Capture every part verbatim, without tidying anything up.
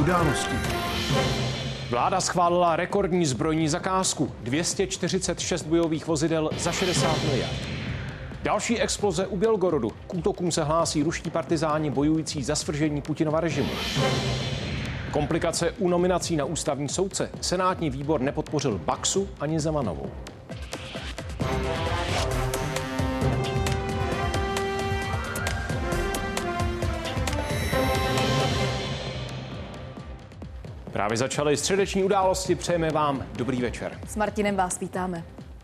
události. Vláda schválila rekordní zbrojní zakázku. dvě stě čtyřicet šest bojových vozidel za šedesát miliard. Další exploze u Bělgorodu. K útokům se hlásí ruští partizáni bojující za svržení Putinova režimu. Komplikace u nominací na ústavní soudce. Senátní výbor nepodpořil Baxu ani Zemanovou. Právě začaly středeční události, přejeme vám dobrý večer. S Martinem vás vítáme.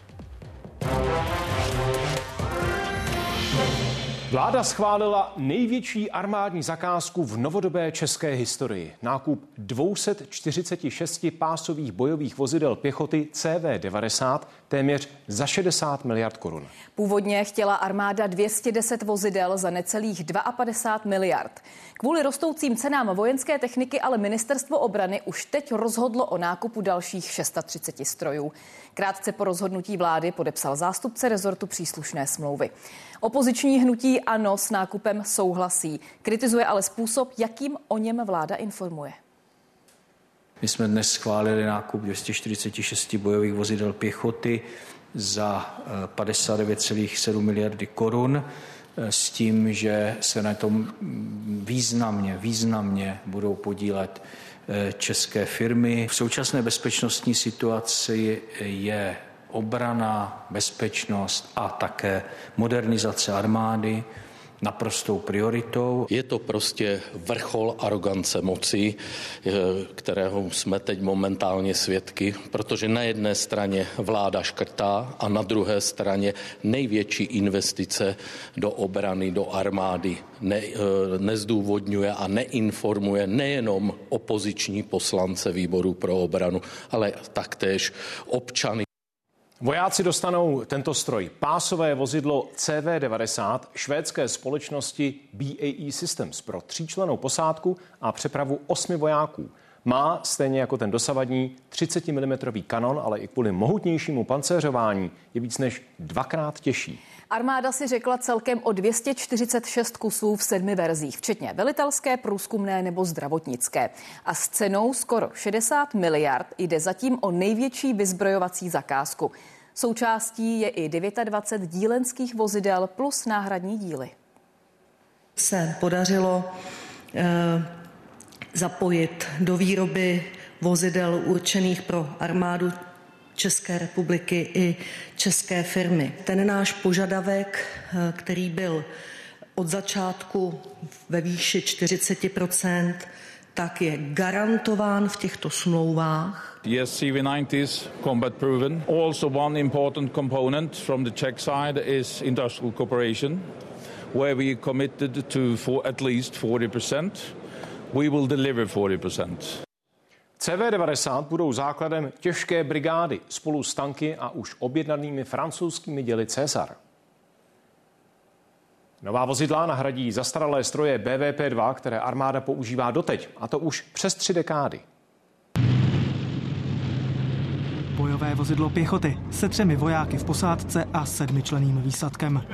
Vláda schválila největší armádní zakázku v novodobé české historii. Nákup dvě stě čtyřicet šest pásových bojových vozidel pěchoty C V devadesát téměř za šedesát miliard korun. Původně chtěla armáda dvě stě deset vozidel za necelých padesát dva miliard. Kvůli rostoucím cenám vojenské techniky ale ministerstvo obrany už teď rozhodlo o nákupu dalších třicet šest strojů. Krátce po rozhodnutí vlády podepsal zástupce rezortu příslušné smlouvy. Opoziční hnutí ANO s nákupem souhlasí. Kritizuje ale způsob, jakým o něm vláda informuje. My jsme dnes schválili nákup dvě stě čtyřicet šest bojových vozidel pěchoty za padesát devět celá sedm miliardy korun s tím, že se na tom významně, významně budou podílet české firmy. V současné bezpečnostní situaci je obrana, bezpečnost a také modernizace armády naprostou prioritou. Je to prostě vrchol arogance moci, kterého jsme teď momentálně svědky, protože na jedné straně vláda škrtá a na druhé straně největší investice do obrany, do armády ne, nezdůvodňuje a neinformuje nejenom opoziční poslance výboru pro obranu, ale taktéž občany. Vojáci dostanou tento stroj. Pásové vozidlo C V devadesát švédské společnosti B A E Systems pro tříčlennou posádku a přepravu osmi vojáků. Má stejně jako ten dosavadní třicet milimetrů kanon, ale i kvůli mohutnějšímu pancéřování je víc než dvakrát těžší. Armáda si řekla celkem o dvě stě čtyřicet šest kusů v sedmi verzích, včetně velitelské, průzkumné nebo zdravotnické. A s cenou skoro šedesát miliard jde zatím o největší vyzbrojovací zakázku. Součástí je i dvacet devět dílenských vozidel plus náhradní díly. Se podařilo eh, zapojit do výroby vozidel určených pro armádu České republiky i české firmy. Ten náš požadavek, který byl od začátku ve výši čtyřicet procent, tak je garantován v těchto smlouvách. Yes, C V ninety is combat proven. Also one important component from the Czech side is industrial cooperation, where we committed to for at least forty percent. We will deliver forty percent. C V devadesát budou základem těžké brigády spolu s tanky a už objednanými francouzskými děly César. Nová vozidla nahradí zastaralé stroje B V P dva, které armáda používá doteď, a to už přes tři dekády. Bojové vozidlo pěchoty se třemi vojáky v posádce a sedmičlenným výsadkem.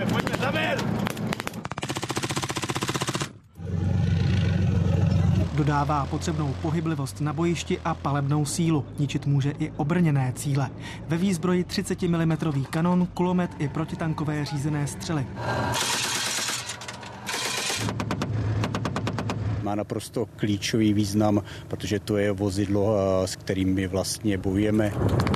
Dodává potřebnou pohyblivost na bojišti a palebnou sílu. Ničit může i obrněné cíle. Ve výzbroji třicet milimetrů kanon, kulomet i protitankové řízené střely. Má naprosto klíčový význam, protože to je vozidlo, s kterým my vlastně bojujeme.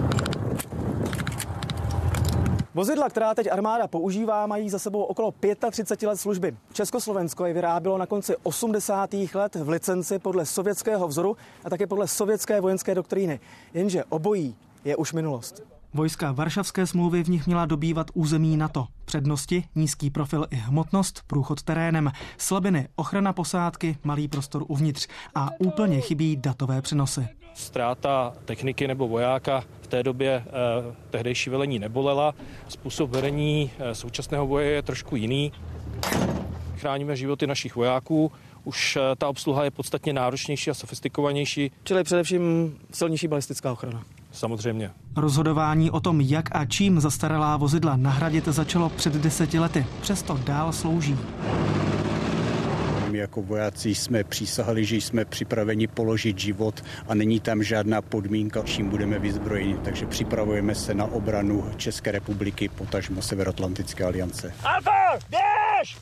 Vozidla, která teď armáda používá, mají za sebou okolo třicet pět let služby. Československo je vyrábělo na konci osmdesátých let v licenci podle sovětského vzoru a také podle sovětské vojenské doktríny. Jenže obojí je už minulost. Vojska Varšavské smlouvy v nich měla dobývat území NATO. Přednosti, nízký profil i hmotnost, průchod terénem, slabiny, ochrana posádky, malý prostor uvnitř a úplně chybí datové přenosy. Ztráta techniky nebo vojáka v té době eh, tehdejší velení nebolela. Způsob vedení eh, současného boje je trošku jiný. Chráníme životy našich vojáků. Už eh, ta obsluha je podstatně náročnější a sofistikovanější. Čili především silnější balistická ochrana. Samozřejmě. Rozhodování o tom, jak a čím zastaralá vozidla nahradit, začalo před deseti lety. Přesto dál slouží. jako vojáci jsme přísahali, že jsme připraveni položit život a není tam žádná podmínka, čím budeme vyzbrojeni. Takže připravujeme se na obranu České republiky, potažmo Severoatlantické aliance. Alfa, běž!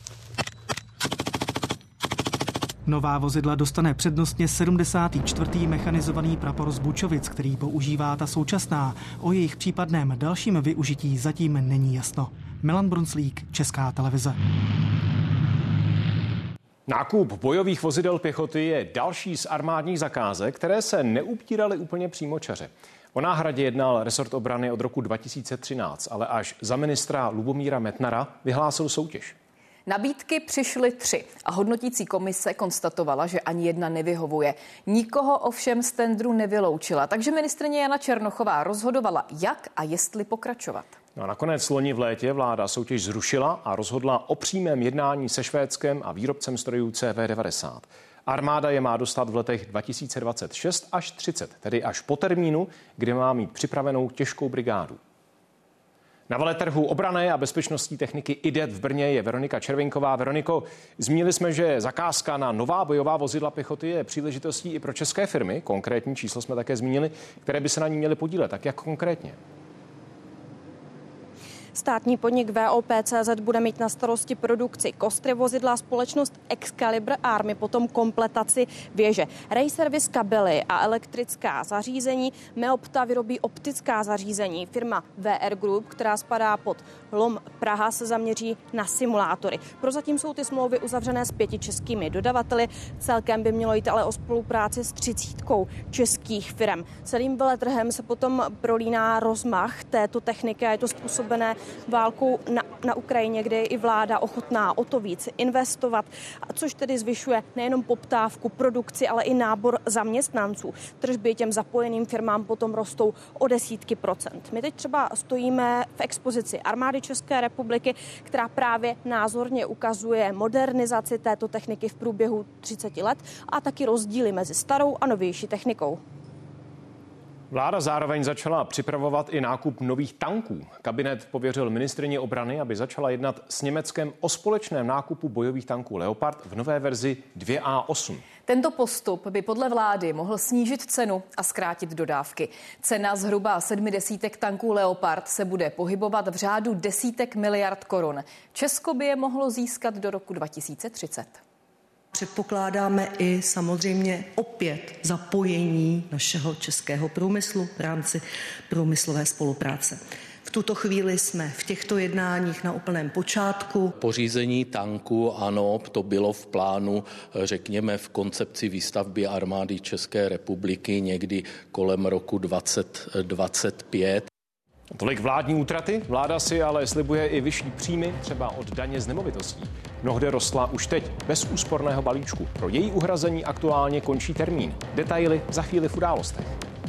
Nová vozidla dostane přednostně sedmdesátý čtvrtý mechanizovaný prapor z Bučovic, který používá ta současná. O jejich případném dalším využití zatím není jasno. Milan Brunslík, Česká televize. Nákup bojových vozidel pěchoty je další z armádních zakázek, které se neupíraly úplně přímočaře. O náhradě jednal resort obrany od roku dva tisíce třináct, ale až za ministra Lubomíra Metnara vyhlásil soutěž. Nabídky přišly tři a hodnotící komise konstatovala, že ani jedna nevyhovuje. Nikoho ovšem z tendru nevyloučila, takže ministryně Jana Černochová rozhodovala, jak a jestli pokračovat. No a nakonec loni v létě vláda soutěž zrušila a rozhodla o přímém jednání se Švédskem a výrobcem strojů C V devadesát. Armáda je má dostat v letech dva tisíce dvacet šest až třicet, tedy až po termínu, kdy má mít připravenou těžkou brigádu. Na veletrhu obranné a bezpečnostní techniky I D E T v Brně je Veronika Červenková. Veroniko, zmínili jsme, že zakázka na nová bojová vozidla pěchoty je příležitostí i pro české firmy. Konkrétní číslo jsme také zmínili, které by se na ní měly podílet. Tak jak konkrétně? Státní podnik V O P tečka cé zet bude mít na starosti produkci kostry vozidla, společnost Excalibur Army potom kompletaci věže. Rejservis kabely a elektrická zařízení. Meopta vyrobí optická zařízení. Firma V R Group, která spadá pod L O M Praha, se zaměří na simulátory. Prozatím jsou ty smlouvy uzavřené s pěti českými dodavateli. Celkem by mělo jít ale o spolupráci s třicítkou českých firm. Celým veletrhem se potom prolíná rozmach této techniky a je to způsobené válkou na, na Ukrajině, kde je i vláda ochotná o to víc investovat, což tedy zvyšuje nejenom poptávku, produkci, ale i nábor zaměstnanců. Tržby těm zapojeným firmám potom rostou o desítky procent. My teď třeba stojíme v expozici Armády České republiky, která právě názorně ukazuje modernizaci této techniky v průběhu třiceti let a taky rozdíly mezi starou a novější technikou. Vláda zároveň začala připravovat i nákup nových tanků. Kabinet pověřil ministryni obrany, aby začala jednat s Německem o společném nákupu bojových tanků Leopard v nové verzi dvě A osm. Tento postup by podle vlády mohl snížit cenu a zkrátit dodávky. Cena zhruba sedmi desítek tanků Leopard se bude pohybovat v řádu desítek miliard korun. Česko by je mohlo získat do roku dva tisíce třicet. Předpokládáme i samozřejmě opět zapojení našeho českého průmyslu v rámci průmyslové spolupráce. V tuto chvíli jsme v těchto jednáních na úplném počátku. Pořízení tanku, ano, to bylo v plánu, řekněme, v koncepci výstavby armády České republiky někdy kolem roku dvacet dvacet pět. Tolik vládní útraty, vláda si ale slibuje i vyšší příjmy, třeba od daně z nemovitostí. Mnohde rostla už teď bez úsporného balíčku. Pro její uhrazení aktuálně končí termín. Detaily za chvíli v událostech.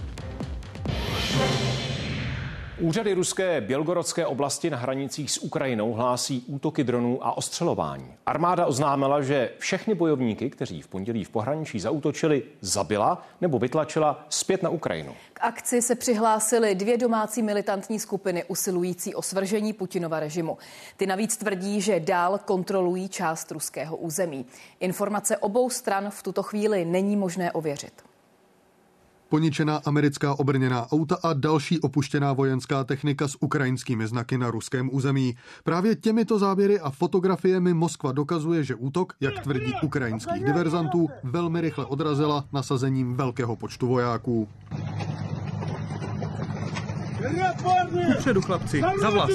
Úřady ruské Bělgorodské oblasti na hranicích s Ukrajinou hlásí útoky dronů a ostřelování. Armáda oznámila, že všechny bojovníky, kteří v pondělí v pohraničí zaútočili, zabila nebo vytlačila zpět na Ukrajinu. K akci se přihlásily dvě domácí militantní skupiny usilující o svržení Putinova režimu. Ty navíc tvrdí, že dál kontrolují část ruského území. Informace obou stran v tuto chvíli není možné ověřit. Poničená americká obrněná auta a další opuštěná vojenská technika s ukrajinskými znaky na ruském území. Právě těmito záběry a fotografiemi Moskva dokazuje, že útok, jak tvrdí ukrajinských diverzantů, velmi rychle odrazila nasazením velkého počtu vojáků. Kupředu, chlapci, za vlast.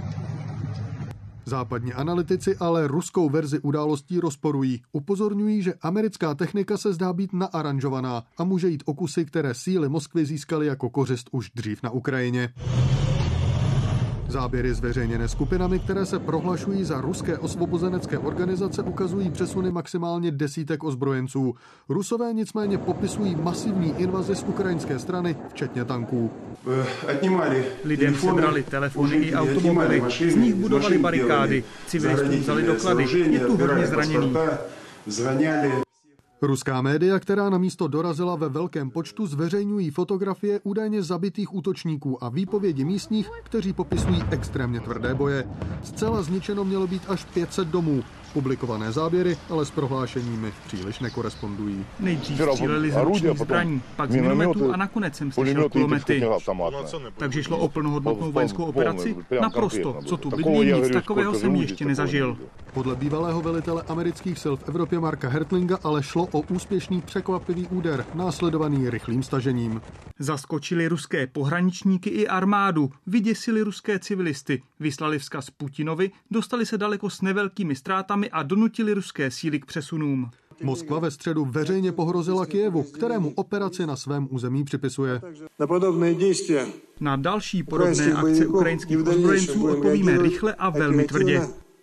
Západní analytici ale ruskou verzi událostí rozporují. Upozorňují, že americká technika se zdá být naaranžovaná a může jít o kusy, které síly Moskvy získaly jako kořist už dřív na Ukrajině. Záběry zveřejněné skupinami, které se prohlašují za ruské osvobozenecké organizace, ukazují přesuny maximálně desítek ozbrojenců. Rusové nicméně popisují masivní invazi z ukrajinské strany, včetně tanků. Lidem sebrali telefony i automobily, z nich budovali barikády, civilistům vzali doklady, je tu hodně zraněných. Ruská média, která na místo dorazila ve velkém počtu, zveřejňují fotografie údajně zabitých útočníků a výpovědi místních, kteří popisují extrémně tvrdé boje. Zcela zničeno mělo být až pět set domů. Publikované záběry ale s prohlášeními příliš nekorespondují. Nejdřív stříleli z ručních zbraní, pak z minometů a nakonec jsem slyšel kulomety. Takže šlo o plnohodnotnou vojenskou operaci? Naprosto. Co tu bydlí, nic takového jsem ještě nezažil. Podle bývalého velitele amerických sil v Evropě Marka Hertlinga ale šlo o úspěšný překvapivý úder, následovaný rychlým stažením. Zaskočili ruské pohraničníky i armádu, vyděsili ruské civilisty, vyslali vzkaz Putinovi, dostali se daleko s nevelkými ztrátami a donutili ruské síly k přesunům. Moskva ve středu veřejně pohrozila Kyjevu, kterému operaci na svém území připisuje. Na další podobné akce ukrajinských ozbrojenců odpovíme rychle a velmi tvrdě.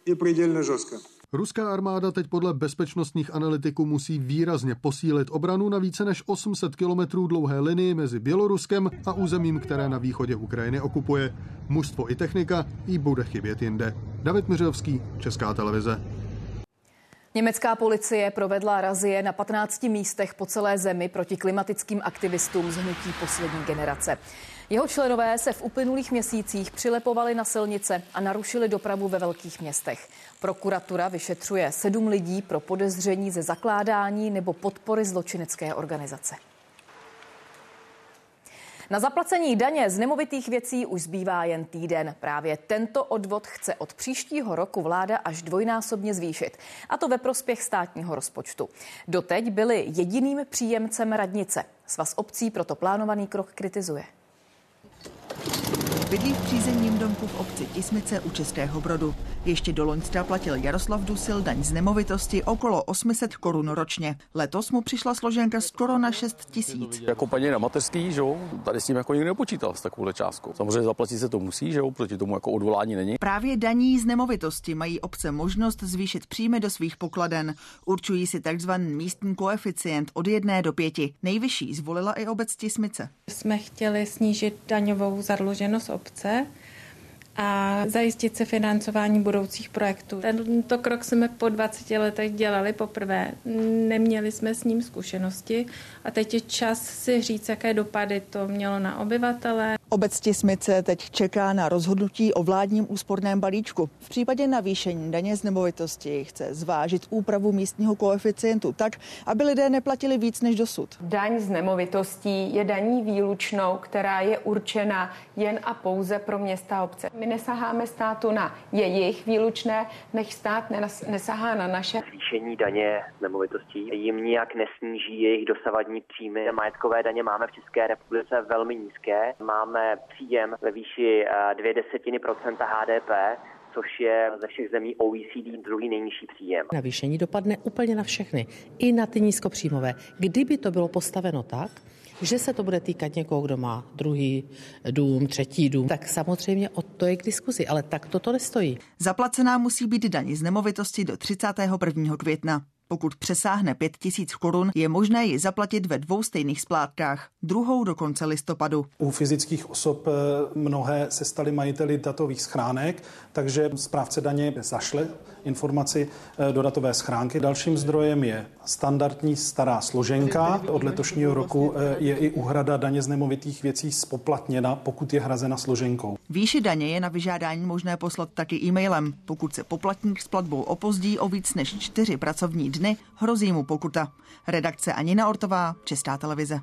Ruská armáda teď podle bezpečnostních analytiků musí výrazně posílit obranu na více než osm set kilometrů dlouhé linii mezi Běloruskem a územím, které na východě Ukrajiny okupuje. Mužstvo i technika jí bude chybět jinde. David Miřovský, Česká televize. Německá policie provedla razie na patnácti místech po celé zemi proti klimatickým aktivistům z hnutí Poslední generace. Jeho členové se v uplynulých měsících přilepovali na silnice a narušili dopravu ve velkých městech. Prokuratura vyšetřuje sedm lidí pro podezření ze zakládání nebo podpory zločinecké organizace. Na zaplacení daně z nemovitých věcí už zbývá jen týden. Právě tento odvod chce od příštího roku vláda až dvojnásobně zvýšit, a to ve prospěch státního rozpočtu. Doteď byli jediným příjemcem radnice. Svaz obcí proto plánovaný krok kritizuje. Bydlí v přízemním domku v obci Tismice u Českého Brodu. Ještě do loňska platil Jaroslav Dusil daň z nemovitosti okolo osm set korun ročně. Letos mu přišla složenka skoro na šest tisíc. Jako paní na mateřský, že jo, tady s tím jako nikdy nepočítal s takovou částkou. Samozřejmě zaplatit se to musí, že jo, proti tomu jako odvolání není. Právě daní z nemovitosti mají obce možnost zvýšit příjmy do svých pokladen. Určují si takzvaný místní koeficient od jedné do pěti. Nejvyšší zvolila i obec Tismice. Jsme chtěli snížit daňovou zadluženost obce a zajistit se financování budoucích projektů. Tento krok jsme po dvaceti letech dělali poprvé. Neměli jsme s ním zkušenosti a teď je čas si říct, jaké dopady to mělo na obyvatele. Obec Tismice teď čeká na rozhodnutí o vládním úsporném balíčku. V případě navýšení daně z nemovitosti chce zvážit úpravu místního koeficientu tak, aby lidé neplatili víc než dosud. Daň z nemovitostí je daní výlučnou, která je určena jen a pouze pro města a obce. My nesaháme státu na jejich výlučné, než stát nesahá na naše. Zvýšení daně z nemovitostí jim nijak nesníží jejich dosavadní příjmy. Majetkové daně máme v České republice velmi nízké. Máme příjem ve výši dvě desetiny procenta H D P, což je ze všech zemí O E C D druhý nejnižší příjem. Navýšení dopadne úplně na všechny, i na ty nízkopříjmové. Kdyby to bylo postaveno tak, že se to bude týkat někoho, kdo má druhý dům, třetí dům, tak samozřejmě o to je k diskuzi, ale tak to nestojí. Zaplacená musí být daň z nemovitosti do třicátého prvního května. Pokud přesáhne pět tisíc korun, je možné ji zaplatit ve dvou stejných splátkách, druhou do konce listopadu. U fyzických osob mnohé se staly majiteli datových schránek, takže správce daně zašle informaci do datové schránky. Dalším zdrojem je standardní stará složenka. Od letošního roku je i úhrada daně z nemovitých věcí spoplatněna, pokud je hrazena složenkou. Výši daně je na vyžádání možné poslat taky e-mailem. Pokud se poplatník s platbou opozdí o víc než čtyři pracovní dny, hrozí mu pokuta. Redakce Anina Ortová, Česká televize.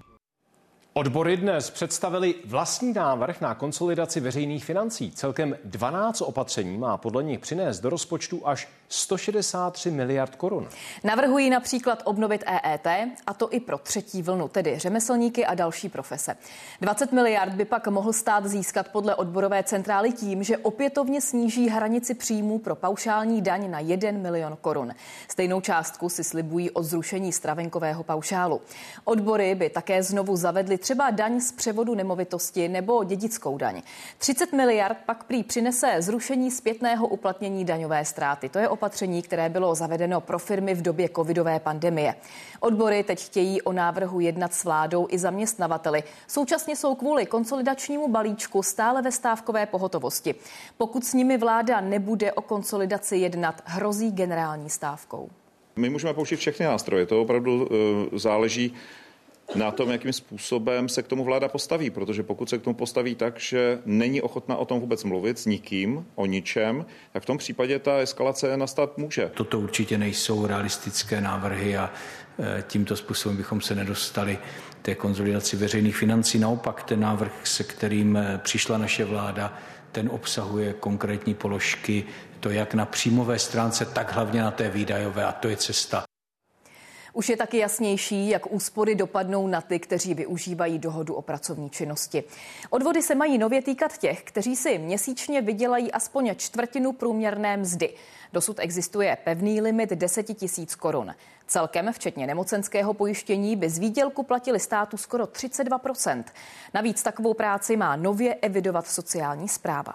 Odbory dnes představili vlastní návrh na konsolidaci veřejných financí. Celkem dvanáct opatření má podle nich přinést do rozpočtu až sto šedesát tři miliard korun. Navrhují například obnovit E E T, a to i pro třetí vlnu, tedy řemeslníky a další profese. dvacet miliard by pak mohl stát získat podle odborové centrály tím, že opětovně sníží hranici příjmů pro paušální daň na jeden milion korun. Stejnou částku si slibují od zrušení stravenkového paušálu. Odbory by také znovu zavedly třeba daň z převodu nemovitosti nebo dědickou daň. třicet miliard pak prý přinese zrušení zpětného uplatnění daňové ztráty. To je opatření, které bylo zavedeno pro firmy v době covidové pandemie. Odbory teď chtějí o návrhu jednat s vládou i zaměstnavateli. Současně jsou kvůli konsolidačnímu balíčku stále ve stávkové pohotovosti. Pokud s nimi vláda nebude o konsolidaci jednat, hrozí generální stávkou. My můžeme použít všechny nástroje, to opravdu uh, záleží na tom, jakým způsobem se k tomu vláda postaví, protože pokud se k tomu postaví tak, že není ochotná o tom vůbec mluvit s nikým, o ničem, tak v tom případě ta eskalace nastat může. Toto určitě nejsou realistické návrhy a tímto způsobem bychom se nedostali té konsolidaci veřejných financí. Naopak ten návrh, se kterým přišla naše vláda, ten obsahuje konkrétní položky, to jak na příjmové stránce, tak hlavně na té výdajové, a to je cesta. Už je taky jasnější, jak úspory dopadnou na ty, kteří využívají dohodu o pracovní činnosti. Odvody se mají nově týkat těch, kteří si měsíčně vydělají aspoň čtvrtinu průměrné mzdy. Dosud existuje pevný limit deset tisíc korun. Celkem, včetně nemocenského pojištění, by z výdělku platili státu skoro třicet dva procent. Navíc takovou práci má nově evidovat sociální správa.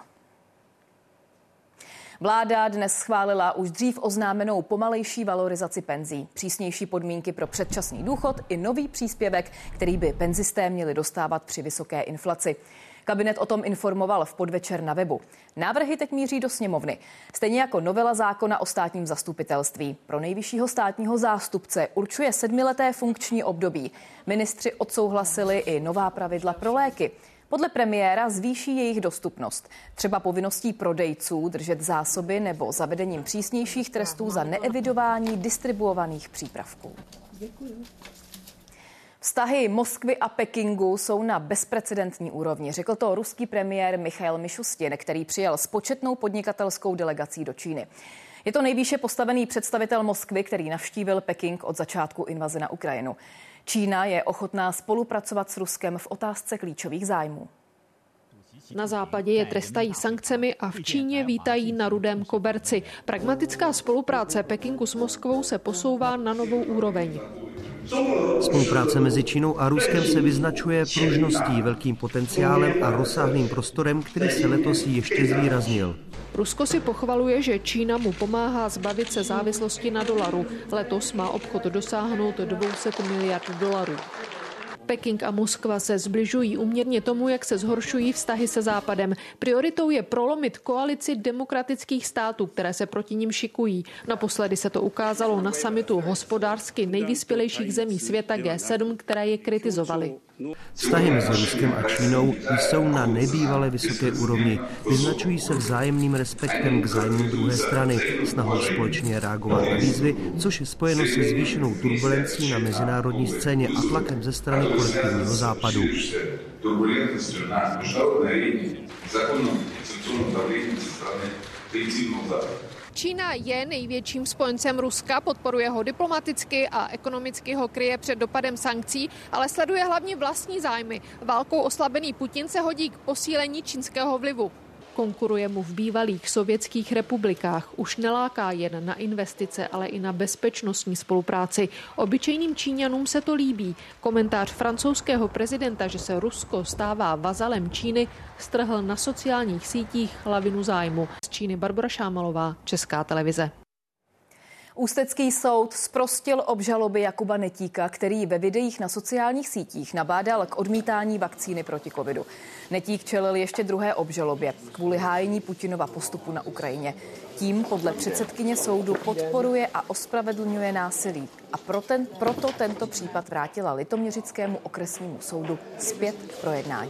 Vláda dnes schválila už dřív oznámenou pomalejší valorizaci penzí, přísnější podmínky pro předčasný důchod i nový příspěvek, který by penzisté měli dostávat při vysoké inflaci. Kabinet o tom informoval v podvečer na webu. Návrhy teď míří do sněmovny, stejně jako novela zákona o státním zastupitelství. Pro nejvyššího státního zástupce určuje sedmileté funkční období. Ministři odsouhlasili i nová pravidla pro léky. Podle premiéra zvýší jejich dostupnost, třeba povinností prodejců držet zásoby nebo zavedením přísnějších trestů za neevidování distribuovaných přípravků. Děkuji. Vztahy Moskvy a Pekingu jsou na bezprecedentní úrovni, řekl to ruský premiér Michail Mišustin, který přijel s početnou podnikatelskou delegací do Číny. Je to nejvýše postavený představitel Moskvy, který navštívil Peking od začátku invaze na Ukrajinu. Čína je ochotná spolupracovat s Ruskem v otázce klíčových zájmů. Na západě je trestají sankcemi a v Číně vítají na rudém koberci. Pragmatická spolupráce Pekingu s Moskvou se posouvá na novou úroveň. Spolupráce mezi Čínou a Ruskem se vyznačuje pružností, velkým potenciálem a rozsáhlým prostorem, který se letos ještě zvýraznil. Rusko si pochvaluje, že Čína mu pomáhá zbavit se závislosti na dolaru. Letos má obchod dosáhnout dvě stě miliard dolarů. Peking a Moskva se zbližují úměrně tomu, jak se zhoršují vztahy se Západem. Prioritou je prolomit koalici demokratických států, které se proti nim šikují. Naposledy se to ukázalo na summitu hospodářsky nejvyspělejších zemí světa G sedm, které je kritizovaly. Vztahy mezi Ruskem a Čínou jsou na nebývalé vysoké úrovni. Vyznačují se vzájemným respektem k zájmu druhé strany, snahou společně reagovat na výzvy, což je spojeno se zvýšenou turbulencí na mezinárodní scéně a tlakem ze strany kolektivního západu. Čína je největším spojencem Ruska, podporuje ho diplomaticky a ekonomicky ho kryje před dopadem sankcí, ale sleduje hlavně vlastní zájmy. Válkou oslabený Putin se hodí k posílení čínského vlivu. Konkuruje mu v bývalých sovětských republikách. Už neláká jen na investice, ale i na bezpečnostní spolupráci. Obyčejným Číňanům se to líbí. Komentář francouzského prezidenta, že se Rusko stává vazalem Číny, strhl na sociálních sítích lavinu zájmu. Z Číny Barbora Šámalová, Česká televize. Ústecký soud zprostil obžaloby Jakuba Netíka, který ve videích na sociálních sítích nabádal k odmítání vakcíny proti covidu. Netík čelil ještě druhé obžalobě kvůli hájení Putinova postupu na Ukrajině. Tím podle předsedkyně soudu podporuje a ospravedlňuje násilí. A pro ten, proto tento případ vrátila Litoměřickému okresnímu soudu zpět k projednání.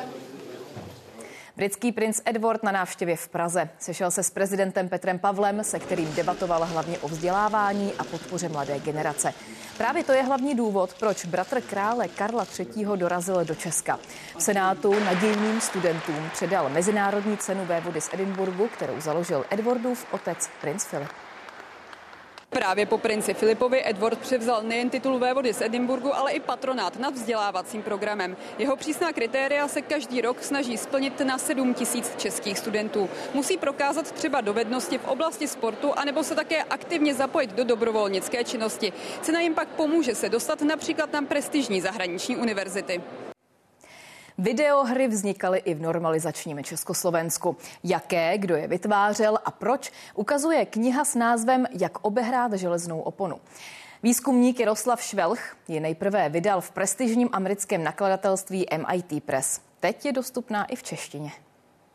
Britský princ Edward na návštěvě v Praze sešel se s prezidentem Petrem Pavlem, se kterým debatoval hlavně o vzdělávání a podpoře mladé generace. Právě to je hlavní důvod, proč bratr krále Karla třetího dorazil do Česka. V Senátu nadějným studentům předal mezinárodní cenu vévody z Edinburgu, kterou založil Edwardův otec princ Filip. Právě po princi Filipovi Edward převzal nejen titul vévody z Edinburgu, ale i patronát nad vzdělávacím programem. Jeho přísná kritéria se každý rok snaží splnit na sedm tisíc českých studentů. Musí prokázat třeba dovednosti v oblasti sportu, anebo se také aktivně zapojit do dobrovolnické činnosti. Cena jim pak pomůže se dostat například na prestižní zahraniční univerzity. Videohry vznikaly i v normalizačním Československu. Jaké, kdo je vytvářel a proč, ukazuje kniha s názvem Jak obehrát železnou oponu. Výzkumník Jaroslav Švelch ji nejprve vydal v prestižním americkém nakladatelství M I T Press. Teď je dostupná i v češtině.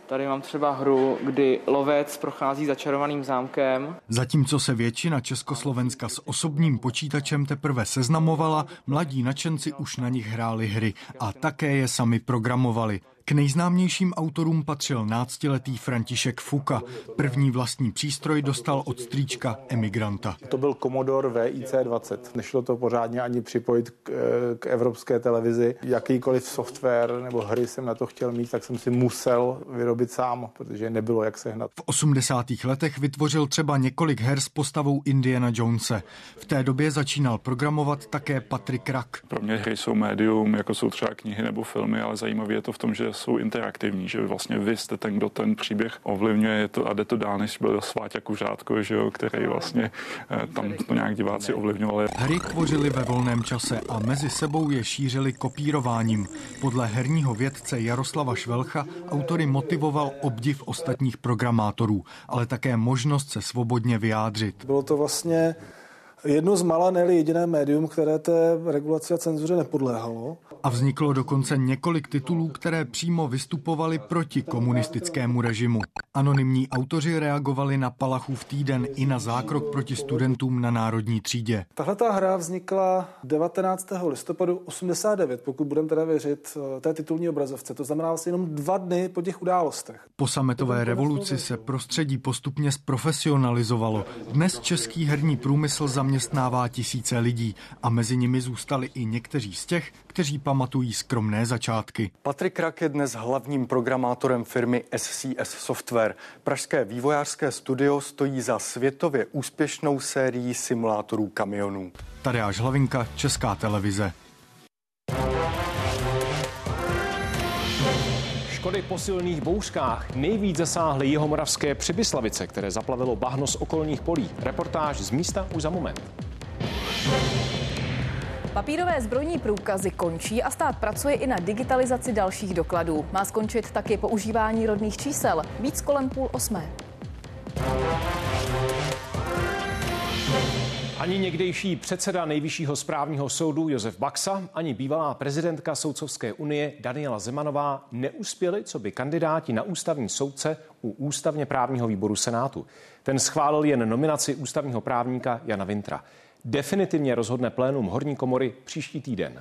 Tady mám třeba hru, kdy lovec prochází začarovaným zámkem. Zatímco se většina Československa s osobním počítačem teprve seznamovala, mladí nadšenci už na nich hráli hry a také je sami programovali. K nejznámějším autorům patřil náctiletý František Fuka. První vlastní přístroj dostal od strýčka emigranta. To byl Commodore V I C dvacet. Nešlo to pořádně ani připojit k, k evropské televizi. Jakýkoliv software nebo hry jsem na to chtěl mít, tak jsem si musel vyrobit sám, protože nebylo jak sehnat. V osmdesátých letech vytvořil třeba několik her s postavou Indiana Jonese. V té době začínal programovat také Patrik Rak. Pro mě hry jsou médium, jako jsou třeba knihy nebo filmy, ale zajímavé je to v tom, že jsou interaktivní, že vlastně vy jste ten, kdo ten příběh ovlivňuje, je to a jde to dál, než byl Sváťa Kuřátko, že jo, který vlastně tam to nějak diváci ovlivňovali. Hry tvořili ve volném čase a mezi sebou je šířili kopírováním. Podle herního vědce Jaroslava Švelcha autory motivoval obdiv ostatních programátorů, ale také možnost se svobodně vyjádřit. Bylo to vlastně jedno z mála, ne-li jediné médium, které té regulaci a cenzuře nepodléhalo. A vzniklo dokonce několik titulů, které přímo vystupovaly proti komunistickému režimu. Anonymní autoři reagovali na Palachův týden i na zákrok proti studentům na Národní třídě. Tahleta hra vznikla devatenáctého listopadu osmdesát devět, pokud budeme teda věřit té titulní obrazovce. To znamená vlastně jenom dva dny po těch událostech. Po sametové revoluci se prostředí postupně zprofesionalizovalo. Dnes český herní průmysl zaměstnává tisíce lidí a mezi nimi zůstali i někteří z těch, kteří pamatují skromné začátky. Patrik Rak je dnes hlavním programátorem firmy S C S Software. Pražské vývojářské studio stojí za světově úspěšnou sérií simulátorů kamionů. Tadeáš Hlavinka, Česká televize. Škody po silných bouřkách nejvíc zasáhly jihomoravské Přibyslavice, které zaplavilo bahno z okolních polí. Reportáž z místa už za moment. Papírové zbrojní průkazy končí a stát pracuje i na digitalizaci dalších dokladů. Má skončit taky používání rodných čísel. Víc kolem půl osmé. Ani někdejší předseda Nejvyššího správního soudu Josef Baxa, ani bývalá prezidentka Soudcovské unie Daniela Zemanová neuspěli, co by kandidáti na ústavní soudce u ústavně právního výboru Senátu. Ten schválil jen nominaci ústavního právníka Jana Wintra. Definitivně rozhodne plénum horní komory příští týden.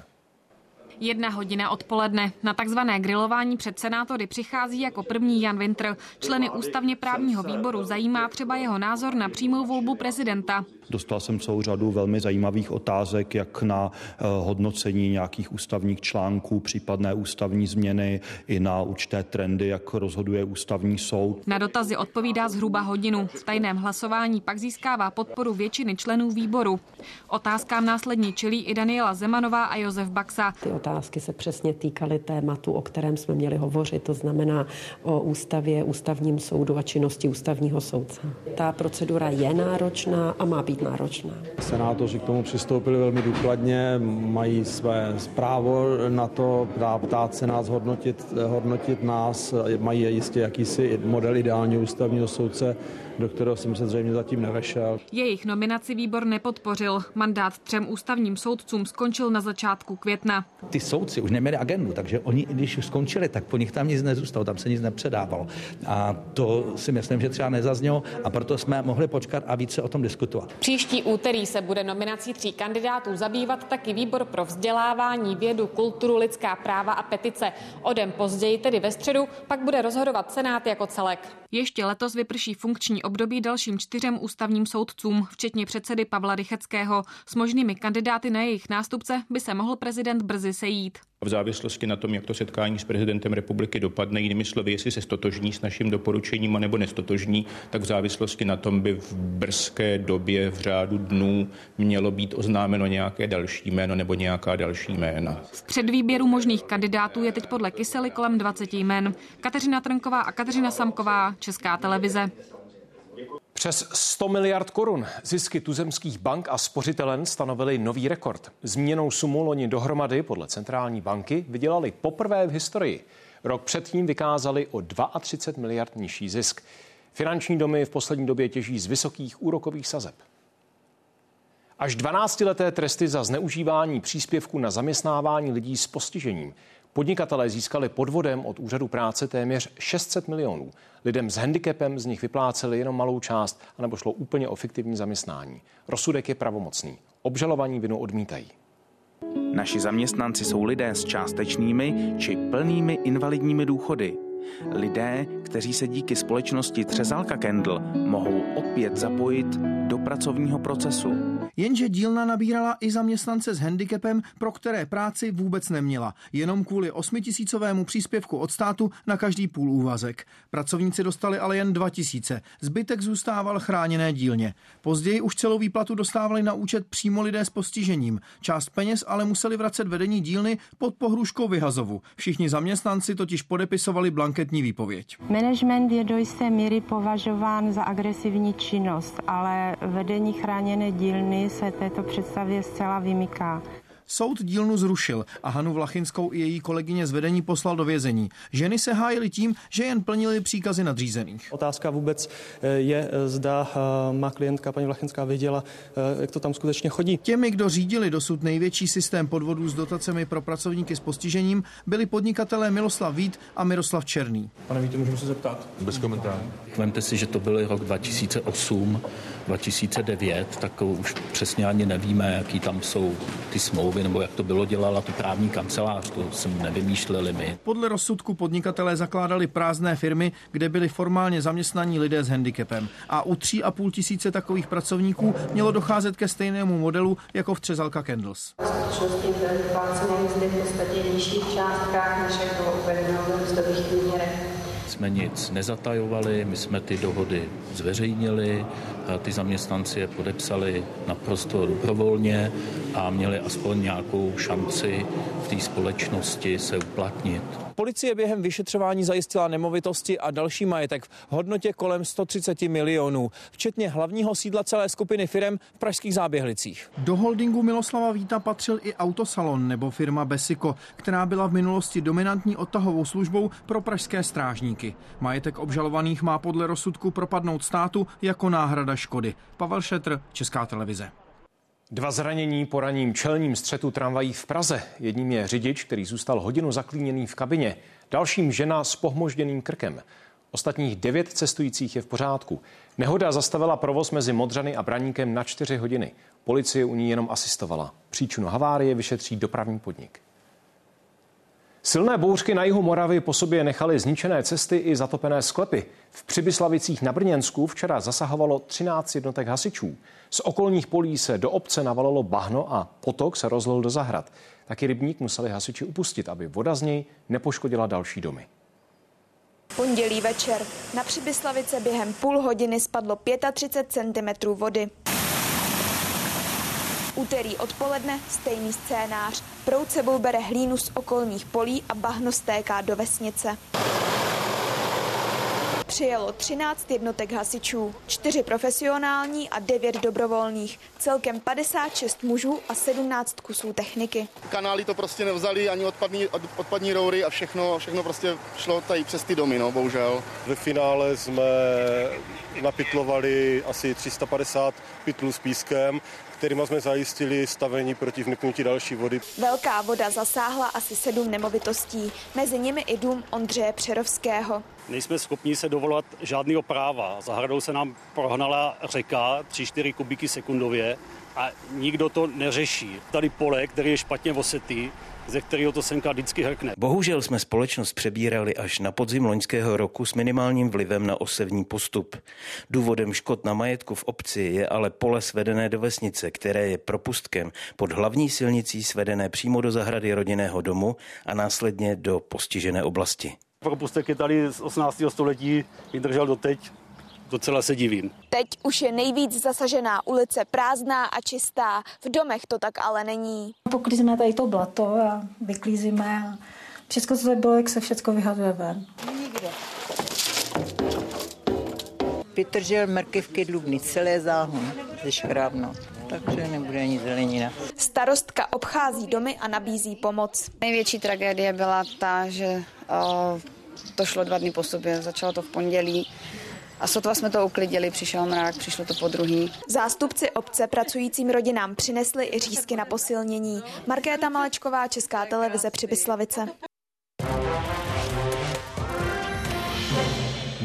Jedna hodina odpoledne. Na takzvané grilování před senátory přichází jako první Jan Wintr. Členy ústavně právního výboru zajímá třeba jeho názor na přímou volbu prezidenta. Dostal jsem celou řadu velmi zajímavých otázek, jak na hodnocení nějakých ústavních článků, případné ústavní změny, i na určité trendy, jak rozhoduje ústavní soud. Na dotazy odpovídá zhruba hodinu. V tajném hlasování pak získává podporu většiny členů výboru. Otázkám následně čelí i Daniela Zemanová a Josef Baxa. Ty otázky se přesně týkaly tématu, o kterém jsme měli hovořit, to znamená o ústavě, ústavním soudu a činnosti ústavního soudce. Ta procedura je náročná a má být náročná. Senátoři k tomu přistoupili velmi důkladně, mají své právo na to, ptát se nás, hodnotit, hodnotit nás, mají jistě jakýsi model ideálního ústavního soudce, do kterého jsem se zřejmě zatím nevešel. Jejich nominaci výbor nepodpořil. Mandát třem ústavním soudcům skončil na začátku května. Ty soudci už neměli agendu, takže oni, když už skončili, tak po nich tam nic nezůstalo, tam se nic nepředávalo. A to si myslím, že třeba nezaznělo a proto jsme mohli počkat a více o tom diskutovat. Příští úterý se bude nominací tří kandidátů zabývat taky výbor pro vzdělávání, vědu, kulturu, lidská práva a petice. O den později, tedy ve středu, pak bude rozhodovat Senát jako celek. Ještě letos vyprší funkční období dalším čtyřem ústavním soudcům, včetně předsedy Pavla Rychetského. S možnými kandidáty na jejich nástupce by se mohl prezident brzy sejít. V závislosti na tom, jak to setkání s prezidentem republiky dopadne, jinými slovy, jestli se stotožní s naším doporučením nebo nestotožní, tak v závislosti na tom by v brzké době v řádu dnů mělo být oznámeno nějaké další jméno nebo nějaká další jména. V předvýběru možných kandidátů je teď podle Kysely kolem dvacet jmen. Kateřina Trnková a Kateřina Samková, Česká televize. Přes sto miliard korun zisky tuzemských bank a spořitelen stanovily nový rekord. Zmíněnou sumu loni dohromady podle centrální banky vydělali poprvé v historii. Rok předtím vykázali o třicet dva miliard nižší zisk. Finanční domy v poslední době těží z vysokých úrokových sazeb. Až dvanáctileté tresty za zneužívání příspěvku na zaměstnávání lidí s postižením. Podnikatelé získali podvodem od úřadu práce téměř šest set milionů. Lidem s handicapem z nich vypláceli jenom malou část, anebo šlo úplně o fiktivní zaměstnání. Rozsudek je pravomocný. Obžalovaní vinu odmítají. Naši zaměstnanci jsou lidé s částečnými či plnými invalidními důchody. Lidé, kteří se díky společnosti Třezalka Kendl mohou opět zapojit do pracovního procesu. Jenže dílna nabírala i zaměstnance s handicapem, pro které práci vůbec neměla. Jenom kvůli osmitisícovému příspěvku od státu na každý půl úvazek. Pracovníci dostali ale jen dva tisíce. Zbytek zůstával chráněné dílně. Později už celou výplatu dostávali na účet přímo lidé s postižením. Část peněz ale museli vracet vedení dílny pod pohrůžkou vyhazovu. Všichni zaměstnanci totiž podepisovali blanketní výpověď. Management je do jisté míry považován za agresivní činnost, ale vedení chráněné dílny se této představě zcela vymyká. Soud dílnu zrušil a Hanu Vlachinskou i její kolegyně z vedení poslal do vězení. Ženy se hájily tím, že jen plnily příkazy nadřízených. Otázka vůbec je, zda má klientka paní Vlachinská věděla, jak to tam skutečně chodí. Těmi, kdo řídili dosud největší systém podvodů s dotacemi pro pracovníky s postižením, byli podnikatelé Miloslav Vít a Miroslav Černý. Pane Víte, můžeme se zeptat? Bez komentářů. Vemte si, že to byl rok dva tisíce osm, dva tisíce devět, tak už přesně ani nevíme, jaký tam jsou ty smlouvy, nebo jak to bylo, dělala tu právní kancelář, to jsem nevymýšleli my. Podle rozsudku podnikatelé zakládali prázdné firmy, kde byli formálně zaměstnaní lidé s handicapem. A u tří a půl tisíce takových pracovníků mělo docházet ke stejnému modelu jako v Třezalka Candles. Skutečnosti byly vyplácené mzdy v podstatě nižších částkách, než jak bylo uvedeno v mzdových průměrech. Jsme nic nezatajovali, my jsme ty dohody zveřejnili, ty zaměstnanci je podepsali naprosto dobrovolně a měli aspoň nějakou šanci v té společnosti se uplatnit. Policie během vyšetřování zajistila nemovitosti a další majetek v hodnotě kolem sto třicet milionů, včetně hlavního sídla celé skupiny firem v pražských Záběhlicích. Do holdingu Miloslava Víta patřil i Autosalon nebo firma Besico, která byla v minulosti dominantní odtahovou službou pro pražské strážníky. Majetek obžalovaných má podle rozsudku propadnout státu jako náhrada škody. Pavel Šetr, Česká televize. Dva zranění po ranním čelním střetu tramvají v Praze. Jedním je řidič, který zůstal hodinu zaklíněný v kabině. Dalším žena s pohmožděným krkem. Ostatních devět cestujících je v pořádku. Nehoda zastavila provoz mezi Modřany a Braníkem na čtyři hodiny. Policie u ní jenom asistovala. Příčinu havárie vyšetří dopravní podnik. Silné bouřky na jihu Moravy po sobě nechaly zničené cesty i zatopené sklepy. V Přibyslavicích na Brněnsku včera zasahovalo třináct jednotek hasičů. Z okolních polí se do obce navalilo bahno a potok se rozlil do zahrad. Taky rybník museli hasiči upustit, aby voda z něj nepoškodila další domy. Pondělí večer. Na Přibyslavice během půl hodiny spadlo třicet pět centimetrů vody. Úterý odpoledne stejný scénář. Proud sebou bere hlínu z okolních polí a bahno stéká do vesnice. Přijelo třináct jednotek hasičů, čtyři profesionální a devět dobrovolných. Celkem padesát šest mužů a sedmnáct kusů techniky. Kanály to prostě nevzali, ani odpadní, odpadní roury a všechno, všechno prostě šlo tady přes ty domy, no, bohužel. Ve finále jsme napytlovali asi tři sta padesát pytlů s pískem, kterýma jsme zajistili stavení proti vniknutí další vody. Velká voda zasáhla asi sedm nemovitostí, mezi nimi i dům Ondřeje Přerovského. Nejsme schopni se dovolat žádného práva. Za hradou se nám prohnala řeka tři čtyři kubíky sekundově a nikdo to neřeší. Tady pole, který je špatně osetý, ze kterého to semka vždycky hrkne. Bohužel jsme společnost přebírali až na podzim loňského roku s minimálním vlivem na osevní postup. Důvodem škod na majetku v obci je ale pole svedené do vesnice, které je propustkem pod hlavní silnicí svedené přímo do zahrady rodinného domu a následně do postižené oblasti. Propustek je tady z osmnáctého století, vydržel doteď. Docela se divím. Teď už je nejvíc zasažená ulice prázdná a čistá. V domech to tak ale není. Poklízíme tady to blato a vyklízíme a všechno, co bylo, jak se všechno vyhazuje ven. Nikde. Vytržel mrkevky dlubny, celé záhon ze škrábnout, takže nebude ani zelenina. Starostka obchází domy a nabízí pomoc. Největší tragédie byla ta, že o, to šlo dva dny po sobě. Začalo to v pondělí. A sotva jsme to uklidili, přišel mrák, přišlo to po druhý. Zástupci obce pracujícím rodinám přinesli i řízky na posilnění. Markéta Malečková, Česká televize, Přibyslavice.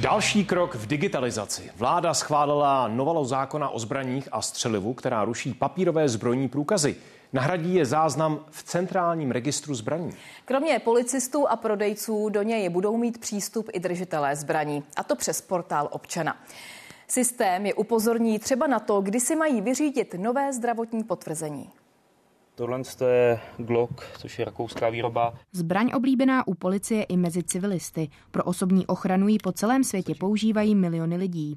Další krok v digitalizaci. Vláda schválila novelu zákona o zbraních a střelivu, která ruší papírové zbrojní průkazy. Nahradí je záznam v centrálním registru zbraní. Kromě policistů a prodejců do něj budou mít přístup i držitelé zbraní, a to přes portál občana. Systém je upozorní třeba na to, kdy si mají vyřídit nové zdravotní potvrzení. Tohle je Glock, což je rakouská výroba. Zbraň oblíbená u policie i mezi civilisty. Pro osobní ochranu ji po celém světě používají miliony lidí.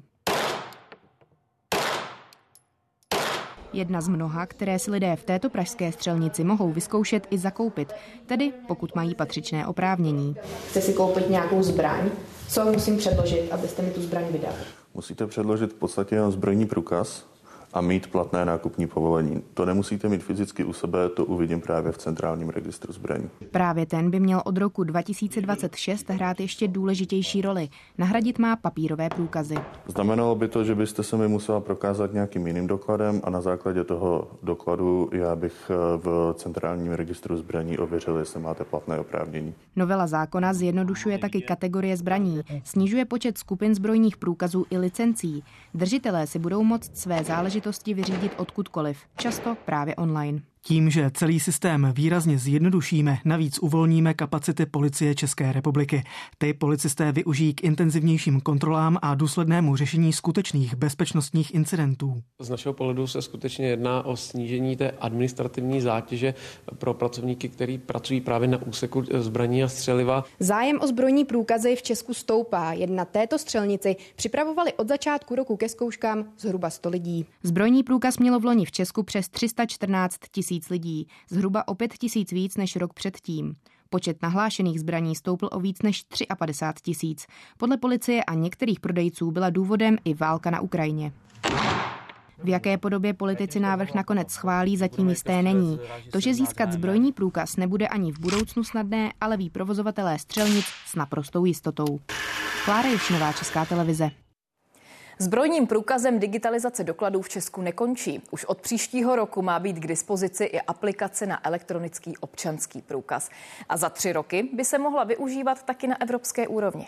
Jedna z mnoha, které si lidé v této pražské střelnici mohou vyzkoušet i zakoupit, tedy pokud mají patřičné oprávnění. Chci si koupit nějakou zbraň, co musím předložit, abyste mi tu zbraň vydali? Musíte předložit v podstatě jen zbrojní průkaz a mít platné nákupní povolení. To nemusíte mít fyzicky u sebe, to uvidím právě v centrálním registru zbraní. Právě ten by měl od roku dva tisíce dvacet šest hrát ještě důležitější roli. Nahradit má papírové průkazy. Znamenalo by to, že byste se mi musela prokázat nějakým jiným dokladem a na základě toho dokladu já bych v centrálním registru zbraní ověřil, jestli máte platné oprávnění. Novela zákona zjednodušuje taky kategorie zbraní, snižuje počet skupin zbrojních průkazů i licencí. Držitelé si budou moct své záležitosti vyřídit odkudkoliv, často právě online. Tím, že celý systém výrazně zjednodušíme, navíc uvolníme kapacity Policie České republiky. Ty policisté využijí k intenzivnějším kontrolám a důslednému řešení skutečných bezpečnostních incidentů. Z našeho pohledu se skutečně jedná o snížení té administrativní zátěže pro pracovníky, kteří pracují právě na úseku zbraní a střeliva. Zájem o zbrojní průkazy v Česku stoupá. Jen na této střelnici připravovali od začátku roku ke zkouškám zhruba sto lidí. Zbrojní průkaz mělo v loni v Česku přes tři sta čtrnáct tisíc lidí, zhruba o pět tisíc víc než rok předtím. Počet nahlášených zbraní stoupl o víc než padesát tři tisíc. Podle policie a některých prodejců byla důvodem i válka na Ukrajině. V jaké podobě politici návrh nakonec schválí, zatím jisté není. To, že získat zbrojní průkaz nebude ani v budoucnu snadné, ale ví provozovatelé střelnic s naprostou jistotou. Klára Jevšinová, Česká televize. Zbrojním průkazem digitalizace dokladů v Česku nekončí. Už od příštího roku má být k dispozici i aplikace na elektronický občanský průkaz. A za tři roky by se mohla využívat taky na evropské úrovni.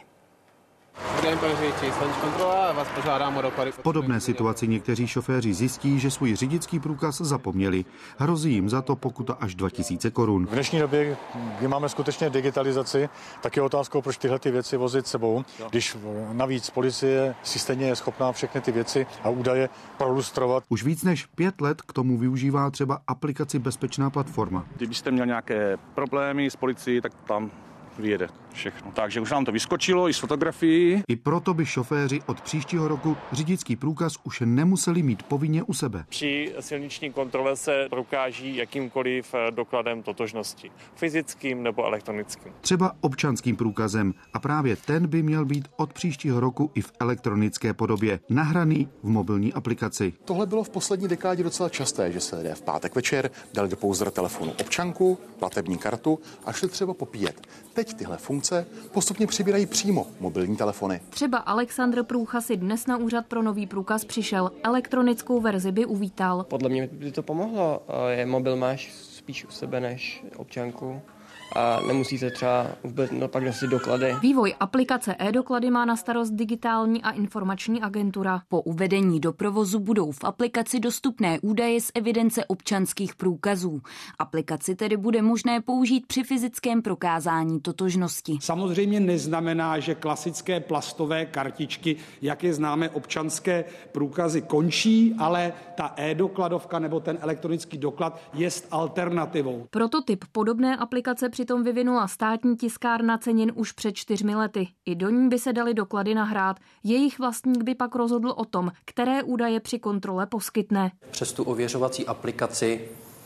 V podobné situaci někteří šoféři zjistí, že svůj řidičský průkaz zapomněli. Hrozí jim za to pokuta až dva tisíce korun. V dnešní době, kdy máme skutečně digitalizaci, tak je otázkou, proč tyhle ty věci vozit sebou, když navíc policie si stejně je schopná všechny ty věci a údaje prolustrovat. Už víc než pět let k tomu využívá třeba aplikaci Bezpečná platforma. Kdybyste měl nějaké problémy s policií, tak tam vyjede všechno. Takže už nám to vyskočilo i s fotografií. I proto by šoféři od příštího roku řidičský průkaz už nemuseli mít povinně u sebe. Při silniční kontrole se prokáží jakýmkoliv dokladem totožnosti, fyzickým nebo elektronickým. Třeba občanským průkazem, a právě ten by měl být od příštího roku i v elektronické podobě, nahraný v mobilní aplikaci. Tohle bylo v poslední dekádě docela časté, že se lidé v pátek večer dali do pouzdra telefonu občanku, platební kartu a šli třeba popíjet. Teď tyhle funkce postupně přibírají přímo mobilní telefony. Třeba Alexandr Průcha si dnes na úřad pro nový průkaz přišel. Elektronickou verzi by uvítal. Podle mě by to pomohlo. Je mobil máš spíš u sebe než občanku. A nemusíte třeba vůbec no, pak nosit doklady. Vývoj aplikace e-doklady má na starost Digitální a informační agentura. Po uvedení do provozu budou v aplikaci dostupné údaje z evidence občanských průkazů. Aplikaci tedy bude možné použít při fyzickém prokázání totožnosti. Samozřejmě neznamená, že klasické plastové kartičky, jak je známe občanské průkazy, končí, ale ta e-dokladovka nebo ten elektronický doklad je alternativou. Prototyp podobné aplikace přitom vyvinula státní tiskárna cenin už před čtyřmi lety. I do ní by se daly doklady nahrát. Jejich vlastník by pak rozhodl o tom, které údaje při kontrole poskytne. Přes tu ověřovací aplikaci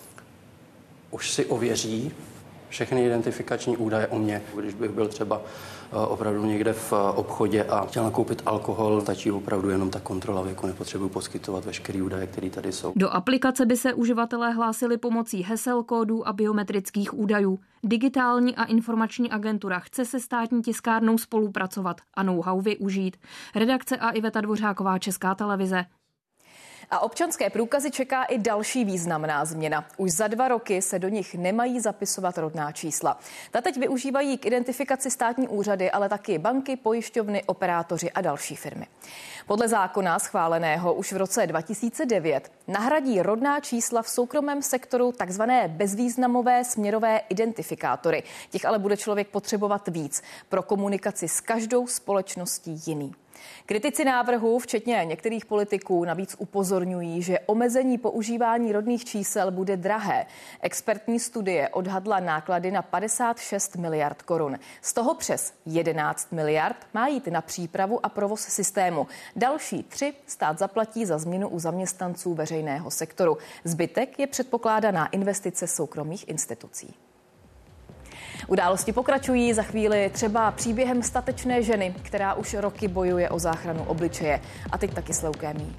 už si ověří všechny identifikační údaje o mně. Když bych byl třeba opravdu někde v obchodě a chtěl nakoupit alkohol, stačí opravdu jenom ta kontrola věku, nepotřebuji poskytovat veškeré údaje, které tady jsou. Do aplikace by se uživatelé hlásili pomocí hesel, kódů a biometrických údajů. Digitální a informační agentura chce se státní tiskárnou spolupracovat a know-how využít. Redakce a Iveta Dvořáková, Česká televize. A občanské průkazy čeká i další významná změna. Už za dva roky se do nich nemají zapisovat rodná čísla. Ta teď využívají k identifikaci státní úřady, ale taky banky, pojišťovny, operátoři a další firmy. Podle zákona schváleného už v roce dva tisíce devět nahradí rodná čísla v soukromém sektoru takzvané bezvýznamové směrové identifikátory. Těch ale bude člověk potřebovat víc pro komunikaci s každou společností jiný. Kritici návrhu, včetně některých politiků, navíc upozorňují, že omezení používání rodných čísel bude drahé. Expertní studie odhadla náklady na padesát šest miliard korun. Z toho přes jedenáct miliard má jít na přípravu a provoz systému. Další tři stát zaplatí za změnu u zaměstnanců veřejného sektoru. Zbytek je předpokládaná investice soukromých institucí. Události pokračují, za chvíli třeba příběhem statečné ženy, která už roky bojuje o záchranu obličeje. A teď taky s leukémií.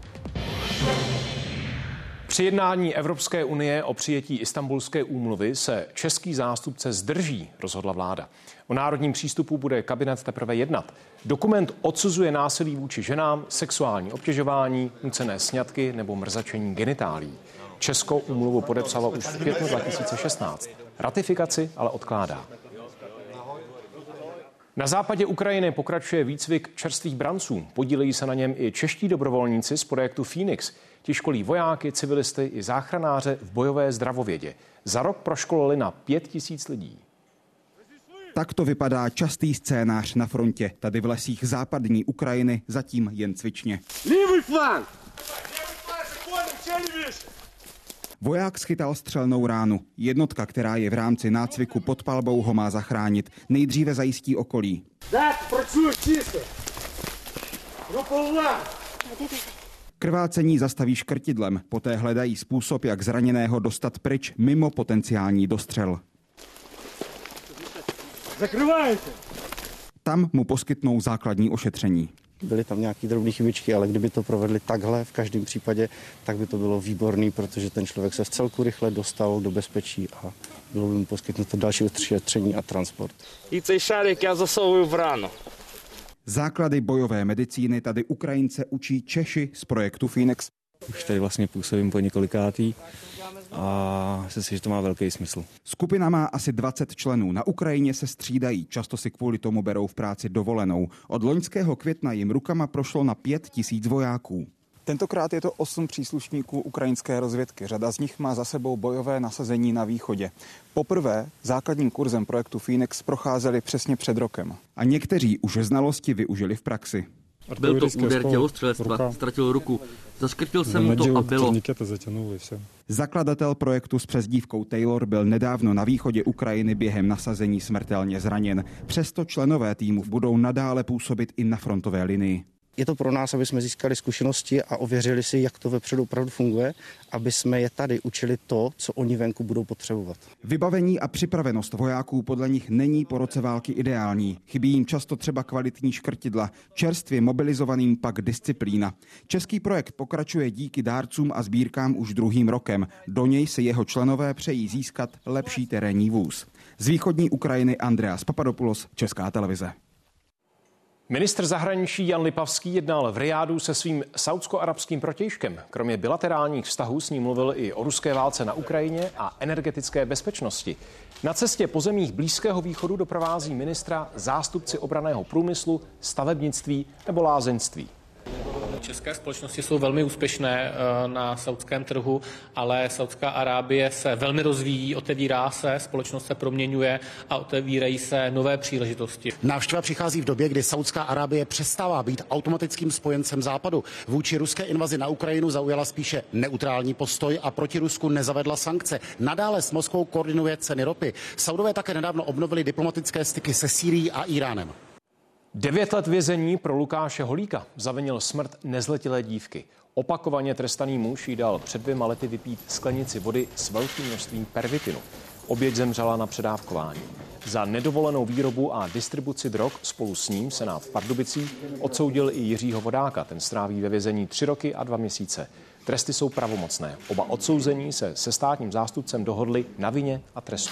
Při jednání Evropské unie o přijetí Istanbulské úmluvy se český zástupce zdrží, rozhodla vláda. O národním přístupu bude kabinet teprve jednat. Dokument odsuzuje násilí vůči ženám, sexuální obtěžování, nucené sňatky nebo mrzačení genitálií. Česko úmluvu podepsalo už v květnu dva tisíce šestnáct. Ratifikaci ale odkládá. Na západě Ukrajiny pokračuje výcvik čerstvých branců. Podílejí se na něm i čeští dobrovolníci z projektu Phoenix. Ti školí vojáky, civilisty i záchranáře v bojové zdravovědě. Za rok proškolili na pět tisíc lidí. Tak to vypadá častý scénář na frontě. Tady v lesích západní Ukrajiny zatím jen cvičně. Levý flank! Voják schytal střelnou ránu. Jednotka, která je v rámci nácviku pod palbou, ho má zachránit. Nejdříve zajistí okolí. Krvácení zastaví škrtidlem, poté hledají způsob, jak zraněného dostat pryč mimo potenciální dostřel. Zakrývajte! Tam mu poskytnou základní ošetření. Byly tam nějaké drobné chybičky, ale kdyby to provedli takhle v každém případě, tak by to bylo výborný, protože ten člověk se v celku rychle dostal do bezpečí a bylo by mu poskytnuto další ošetření a transport. I цей шарик já засовую v ránu. Základy bojové medicíny tady Ukrajince učí Češi z projektu Phoenix. Už tady vlastně působím po několikátý a myslím si, že to má velký smysl. Skupina má asi dvacet členů. Na Ukrajině se střídají, často si kvůli tomu berou v práci dovolenou. Od loňského května jim rukama prošlo na pět tisíc vojáků. Tentokrát je to osm příslušníků ukrajinské rozvědky. Řada z nich má za sebou bojové nasazení na východě. Poprvé základním kurzem projektu Phoenix procházeli přesně před rokem. A někteří už znalosti využili v praxi. Byl to úder tělostřelectva, ztratil ruku. Zaškrtil jsem to a bylo. Zakladatel projektu s přezdívkou Taylor byl nedávno na východě Ukrajiny během nasazení smrtelně zraněn. Přesto členové týmu budou nadále působit i na frontové linii. Je to pro nás, aby jsme získali zkušenosti a ověřili si, jak to vepředu opravdu funguje, aby jsme je tady učili to, co oni venku budou potřebovat. Vybavení a připravenost vojáků podle nich není po roce války ideální. Chybí jim často třeba kvalitní škrtidla, čerstvě mobilizovaným pak disciplína. Český projekt pokračuje díky dárcům a sbírkám už druhým rokem. Do něj se jeho členové přejí získat lepší terénní vůz. Z východní Ukrajiny Andreas Papadopoulos, Česká televize. Ministr zahraničí Jan Lipavský jednal v Rijádu se svým saúdsko-arabským protějškem. Kromě bilaterálních vztahů s ním mluvil i o ruské válce na Ukrajině a energetické bezpečnosti. Na cestě po zemích Blízkého východu doprovází ministra zástupci obranného průmyslu, stavebnictví nebo lázeňství. České společnosti jsou velmi úspěšné na saudském trhu, ale Saudská Arábie se velmi rozvíjí, otevírá se, společnost se proměňuje a otevírají se nové příležitosti. Návštěva přichází v době, kdy Saudská Arábie přestává být automatickým spojencem Západu. Vůči ruské invazi na Ukrajinu zaujala spíše neutrální postoj a proti Rusku nezavedla sankce. Nadále s Moskvou koordinuje ceny ropy. Saudové také nedávno obnovili diplomatické styky se Sýrií a Íránem. Devět let vězení pro Lukáše Holíka zavinil smrt nezletilé dívky. Opakovaně trestaný muž jí dal před dvěma lety vypít sklenici vody s velkým množstvím pervitinu. Oběť zemřela na předávkování. Za nedovolenou výrobu a distribuci drog spolu s ním Senát v Pardubicích odsoudil i Jiřího Vodáka. Ten stráví ve vězení tři roky a dva měsíce. Tresty jsou pravomocné. Oba odsouzení se se státním zástupcem dohodli na vině a trestu.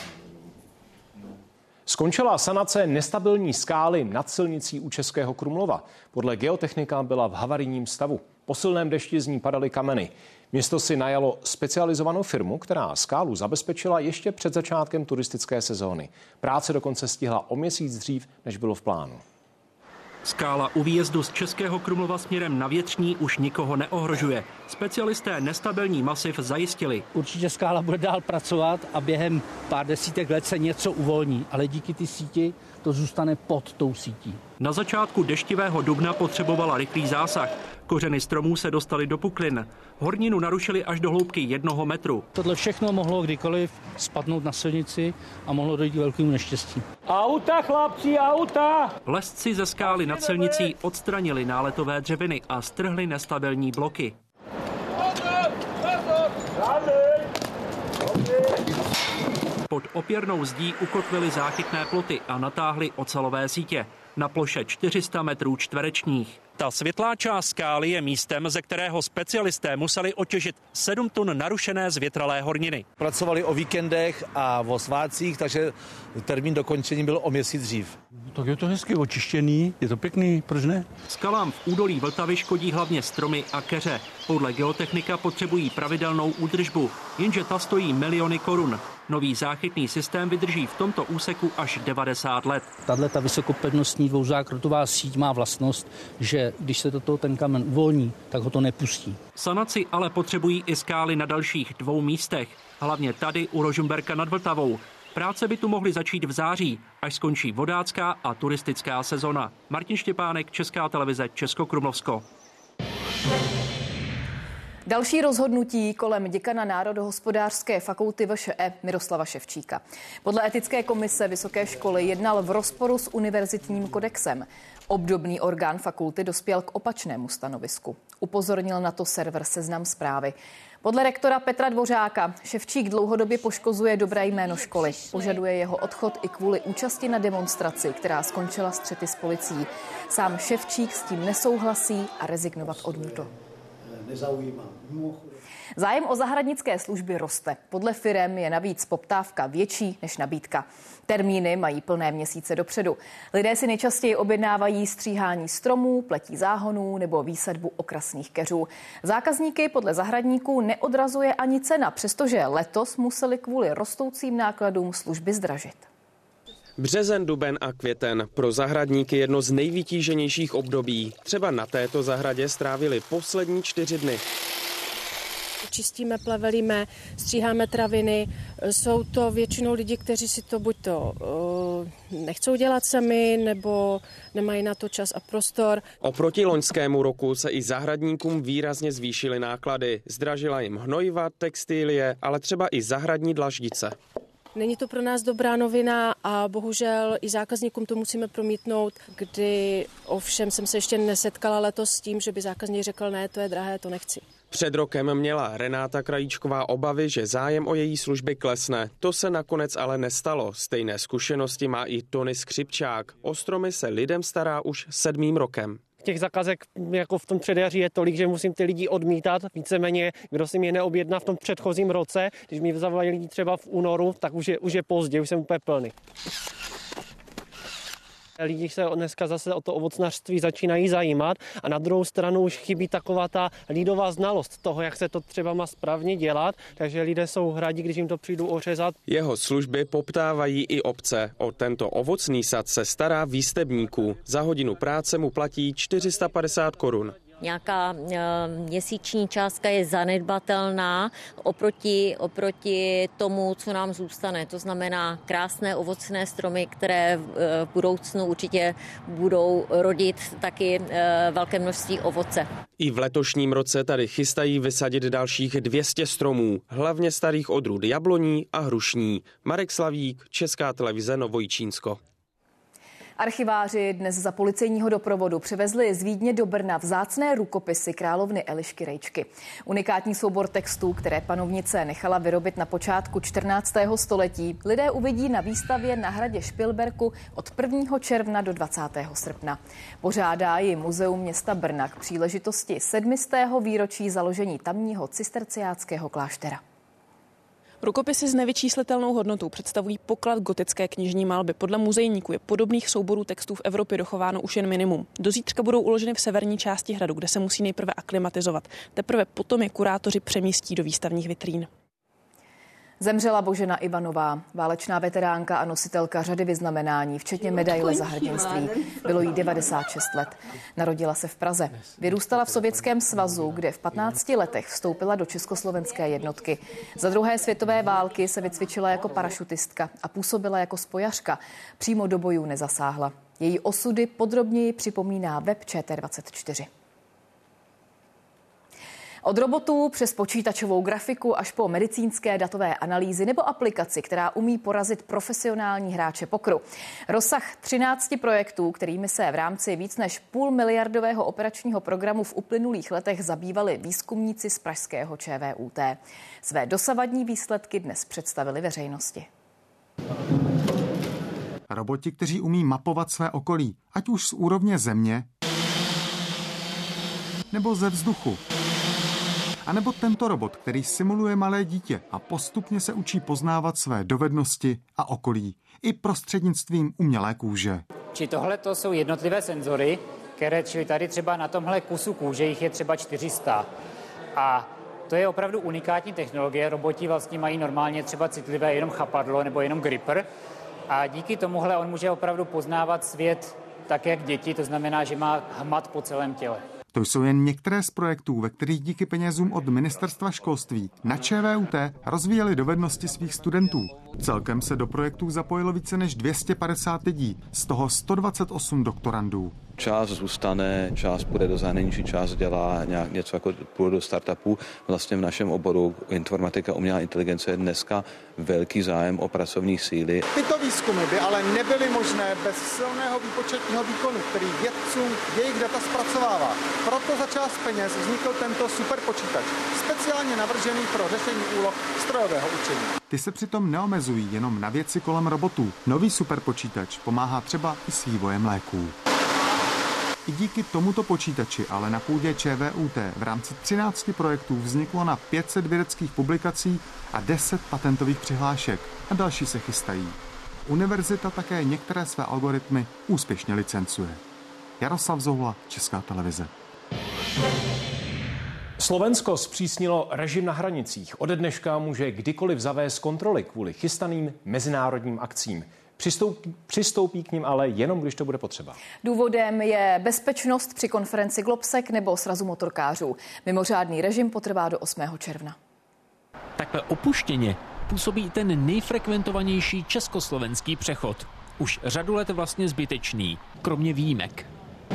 Skončila sanace nestabilní skály nad silnicí u Českého Krumlova. Podle geotechnika byla v havarijním stavu. Po silném dešti z ní padaly kameny. Město si najalo specializovanou firmu, která skálu zabezpečila ještě před začátkem turistické sezóny. Práce dokonce stihla o měsíc dřív, než bylo v plánu. Skála u výjezdu z Českého Krumlova směrem na Větřní už nikoho neohrožuje. Specialisté nestabilní masiv zajistili. Určitě skála bude dál pracovat a během pár desítek let se něco uvolní, ale díky ty síti to zůstane pod tou sítí. Na začátku deštivého dubna potřebovala rychlý zásah. Kořeny stromů se dostaly do puklin. Horninu narušili až do hloubky jednoho metru. Tohle všechno mohlo kdykoliv spadnout na silnici a mohlo dojít k velkému neštěstí. Auta, chlapci, auta! Lesci ze skály nad silnicí odstranili náletové dřeviny a strhli nestabilní bloky. Pod opěrnou zdí ukotvili záchytné ploty a natáhli ocelové sítě na ploše čtyři sta metrů čtverečních. Ta světlá část skály je místem, ze kterého specialisté museli otěžit sedm tun narušené zvětralé horniny. Pracovali o víkendech a o svátcích, takže termín dokončení byl o měsíc dřív. Tak je to hezky očištěný, je to pěkný, proč ne? Skalám v údolí Vltavy škodí hlavně stromy a keře. Podle geotechnika potřebují pravidelnou údržbu, jenže ta stojí miliony korun. Nový záchytný systém vydrží v tomto úseku až devadesát let. Tato vysokopevnostní dvouzákrotová síť má vlastnost, že když se do toho ten kamen uvolní, tak ho to nepustí. Sanaci ale potřebují i skály na dalších dvou místech, hlavně tady u Rožmberka nad Vltavou. Práce by tu mohly začít v září, až skončí vodácká a turistická sezona. Martin Štěpánek, Česká televize, Českokrumlovsko. Další rozhodnutí kolem děkana Národohospodářské fakulty V Š E Miroslava Ševčíka. Podle etické komise vysoké školy jednal v rozporu s univerzitním kodexem. Obdobný orgán fakulty dospěl k opačnému stanovisku. Upozornil na to server Seznam Zprávy. Podle rektora Petra Dvořáka Ševčík dlouhodobě poškozuje dobré jméno školy. Požaduje jeho odchod i kvůli účasti na demonstraci, která skončila střety s policií. Sám Ševčík s tím nesouhlasí a rezignovat odmítl. Nezaujímá. Zájem o zahradnické služby roste. Podle firem je navíc poptávka větší než nabídka. Termíny mají plné měsíce dopředu. Lidé si nejčastěji objednávají stříhání stromů, pletí záhonů nebo výsadbu okrasných keřů. Zákazníky podle zahradníků neodrazuje ani cena, přestože letos museli kvůli rostoucím nákladům služby zdražit. Březen, duben a květen. Pro zahradníky jedno z nejvytíženějších období. Třeba na této zahradě strávili poslední čtyři dny. Čistíme, plevelíme, stříháme traviny. Jsou to většinou lidi, kteří si to buď to uh, nechcou dělat sami, nebo nemají na to čas a prostor. Oproti loňskému roku se i zahradníkům výrazně zvýšily náklady. Zdražila jim hnojiva, textilie, ale třeba i zahradní dlaždice. Není to pro nás dobrá novina a bohužel i zákazníkům to musíme promítnout, kdy ovšem jsem se ještě nesetkala letos s tím, že by zákazník řekl, ne, to je drahé, to nechci. Před rokem měla Renáta Krajíčková obavy, že zájem o její služby klesne. To se nakonec ale nestalo. Stejné zkušenosti má i Tony Skřipčák. O stromy se lidem stará už sedmým rokem. Těch zakázek jako v tom předjaří je tolik, že musím ty lidi odmítat. Víceméně, kdo si mě neobjedná v tom předchozím roce, když mi zavolají lidi třeba v únoru, tak už je, už je pozdě, už jsem úplně plný. Lidi se dneska zase o to ovocnářství začínají zajímat a na druhou stranu už chybí taková ta lidová znalost toho, jak se to třeba má správně dělat, takže lidé jsou rádi, když jim to přijdu ořezat. Jeho služby poptávají i obce. O tento ovocný sad se stará výstebníků. Za hodinu práce mu platí čtyři sta padesát korun. Nějaká e, měsíční částka je zanedbatelná oproti, oproti tomu, co nám zůstane. To znamená krásné ovocné stromy, které v, e, v budoucnu určitě budou rodit taky e, velké množství ovoce. I v letošním roce tady chystají vysadit dalších dvě stě stromů, hlavně starých odrůd jabloní a hrušní. Marek Slavík, Česká televize, Novojičínsko. Archiváři dnes za policejního doprovodu přivezli z Vídně do Brna vzácné rukopisy královny Elišky Rejčky. Unikátní soubor textů, které panovnice nechala vyrobit na počátku čtrnáctého století, lidé uvidí na výstavě na hradě Špilberku od prvního června do dvacátého srpna. Pořádá ji Muzeum města Brna k příležitosti sedmistého výročí založení tamního cisterciáckého kláštera. Rukopisy s nevyčíslitelnou hodnotou představují poklad gotické knižní malby. Podle muzejníků je podobných souborů textů v Evropě dochováno už jen minimum. Do zítřka budou uloženy v severní části hradu, kde se musí nejprve aklimatizovat. Teprve potom je kurátoři přemístí do výstavních vitrín. Zemřela Božena Ivanová, válečná veteránka a nositelka řady vyznamenání, včetně medaile za hrdinství. Bylo jí devadesát šest let. Narodila se v Praze. Vyrůstala v Sovětském svazu, kde v patnácti letech vstoupila do československé jednotky. Za druhé světové války se vycvičila jako parašutistka a působila jako spojařka. Přímo do bojů nezasáhla. Její osudy podrobněji připomíná web Č T dvacet čtyři. Od robotů přes počítačovou grafiku až po medicínské datové analýzy nebo aplikaci, která umí porazit profesionální hráče pokeru. Rozsah třinácti projektů, kterými se v rámci víc než půl miliardového operačního programu v uplynulých letech zabývali výzkumníci z pražského Č V U T. Své dosavadní výsledky dnes představili veřejnosti. Roboti, kteří umí mapovat své okolí, ať už z úrovně země nebo ze vzduchu. A nebo tento robot, který simuluje malé dítě a postupně se učí poznávat své dovednosti a okolí i prostřednictvím umělé kůže. Či tohle to jsou jednotlivé senzory, které čili tady třeba na tomhle kusu kůže jich je třeba čtyři sta. A to je opravdu unikátní technologie. Roboti vlastně mají normálně třeba citlivé jenom chapadlo nebo jenom gripper. A díky tomuhle on může opravdu poznávat svět tak, jak děti, to znamená, že má hmat po celém těle. To jsou jen některé z projektů, ve kterých díky penězům od Ministerstva školství na Č V U T rozvíjeli dovednosti svých studentů. Celkem se do projektů zapojilo více než dvě stě padesát lidí, z toho sto dvacet osm doktorandů. Část zůstane, část půjde do zahraničí, část dělá nějak něco jako půjde do startupů. Vlastně v našem oboru informatika umělá inteligence je dneska velký zájem o pracovní síly. Tyto výzkumy by ale nebyly možné bez silného výpočetního výkonu, který vědcům jejich data zpracovává. Proto za část peněz vznikl tento superpočítač, speciálně navržený pro řešení úloh strojového učení. Ty se přitom neomezují jenom na věci kolem robotů. Nový superpočítač pomáhá třeba i s vývojem léků. I díky tomuto počítači ale na půdě Č V U T v rámci třinácti projektů vzniklo na pět set vědeckých publikací a deset patentových přihlášek a další se chystají. Univerzita také některé své algoritmy úspěšně licencuje. Jaroslav Zoula, Česká televize. Slovensko zpřísnilo režim na hranicích. Ode dneška může kdykoliv zavést kontroly kvůli chystaným mezinárodním akcím. Přistoupí, přistoupí k ním ale jenom, když to bude potřeba. Důvodem je bezpečnost při konferenci Globsec nebo srazu motorkářů. Mimořádný režim potrvá do osmého června. Takhle opuštěně působí ten nejfrekventovanější československý přechod. Už řadu let vlastně zbytečný, kromě výjimek.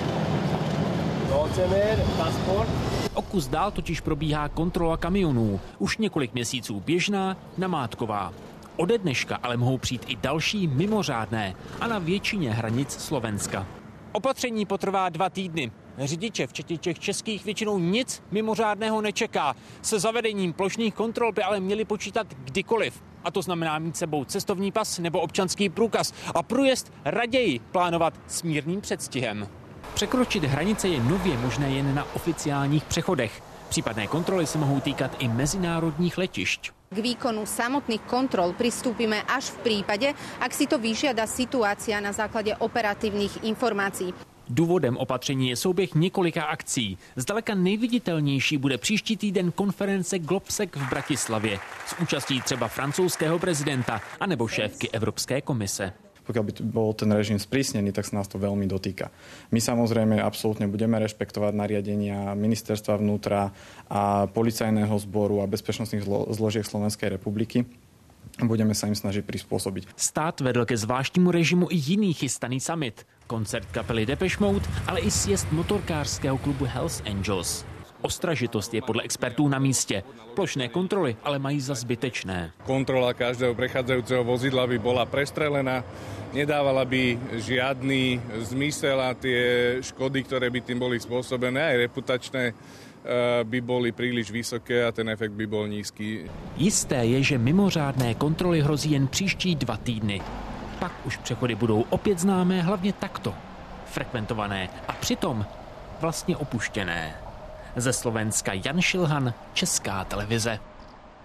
O kus dál totiž probíhá kontrola kamionů. Už několik měsíců běžná, namátková. Ode dneška ale mohou přijít i další mimořádné a na většině hranic Slovenska. Opatření potrvá dva týdny. Řidiče, včetně těch českých, většinou nic mimořádného nečeká. Se zavedením plošných kontrol by ale měli počítat kdykoliv. A to znamená mít sebou cestovní pas nebo občanský průkaz a průjezd raději plánovat s mírným předstihem. Překročit hranice je nově možné jen na oficiálních přechodech. Případné kontroly se mohou týkat i mezinárodních letišť. K výkonu samotných kontrol pristúpime až v prípade, ak si to vyžiada situácia na základe operatívnych informácií. Důvodem opatření je souběh několika akcí. Zdaleka nejviditelnější bude příští týden konference Globsec v Bratislavě s účastí třeba francouzského prezidenta anebo šéfky Evropské komise. Pokiaľ by bol ten režim sprísnený, tak sa nás to veľmi dotýka. My samozrejme absolútne budeme rešpektovať nariadenia ministerstva vnútra a policajného zboru a bezpečnostných zložiek Slovenskej republiky. Budeme sa im snažiť prispôsobiť. Stát vedl ke zvláštnímu režimu i jiný chystaný summit. Koncert kapely Depeche Mode, ale i sjezd motorkářského klubu Hells Angels. Ostražitost je podle expertů na místě. Plošné kontroly ale mají za zbytečné. Kontrola každého prechádzajúceho vozidla by bola prestrelená, nedávala by žiadny zmysel a tie škody, ktoré by tým boli spôsobené, aj reputačné, by boli príliš vysoké a ten efekt by bol nízky. Jisté je, že mimořádné kontroly hrozí jen příští dva týdny. Pak už přechody budou opět známé, hlavně takto. Frekventované a přitom vlastně opuštěné. Ze Slovenska Jan Šilhan, Česká televize.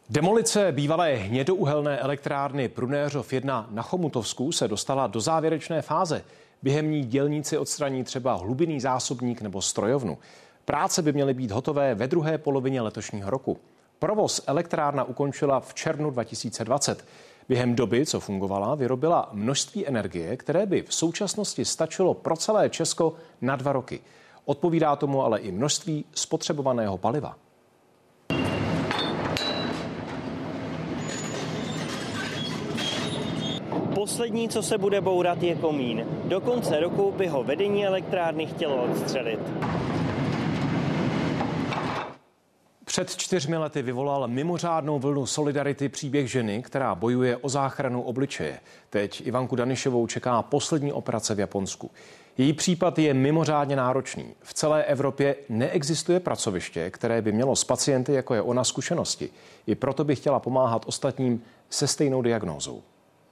Demolice bývalé hnědouhelné elektrárny Prunéřov jedna na Chomutovsku se dostala do závěrečné fáze. Během ní dělníci odstraní třeba hlubinný zásobník nebo strojovnu. Práce by měly být hotové ve druhé polovině letošního roku. Provoz elektrárna ukončila v červnu dva tisíce dvacet. Během doby, co fungovala, vyrobila množství energie, které by v současnosti stačilo pro celé Česko na dva roky. Odpovídá tomu ale i množství spotřebovaného paliva. Poslední, co se bude bourat, je komín. Do konce roku by ho vedení elektrárny chtělo odstřelit. Před čtyřmi lety vyvolal mimořádnou vlnu solidarity příběh ženy, která bojuje o záchranu obličeje. Teď Ivanku Danišovou čeká poslední operace v Japonsku. Její případ je mimořádně náročný. V celé Evropě neexistuje pracoviště, které by mělo s pacienty, jako je ona, zkušenosti. I proto by chtěla pomáhat ostatním se stejnou diagnózou.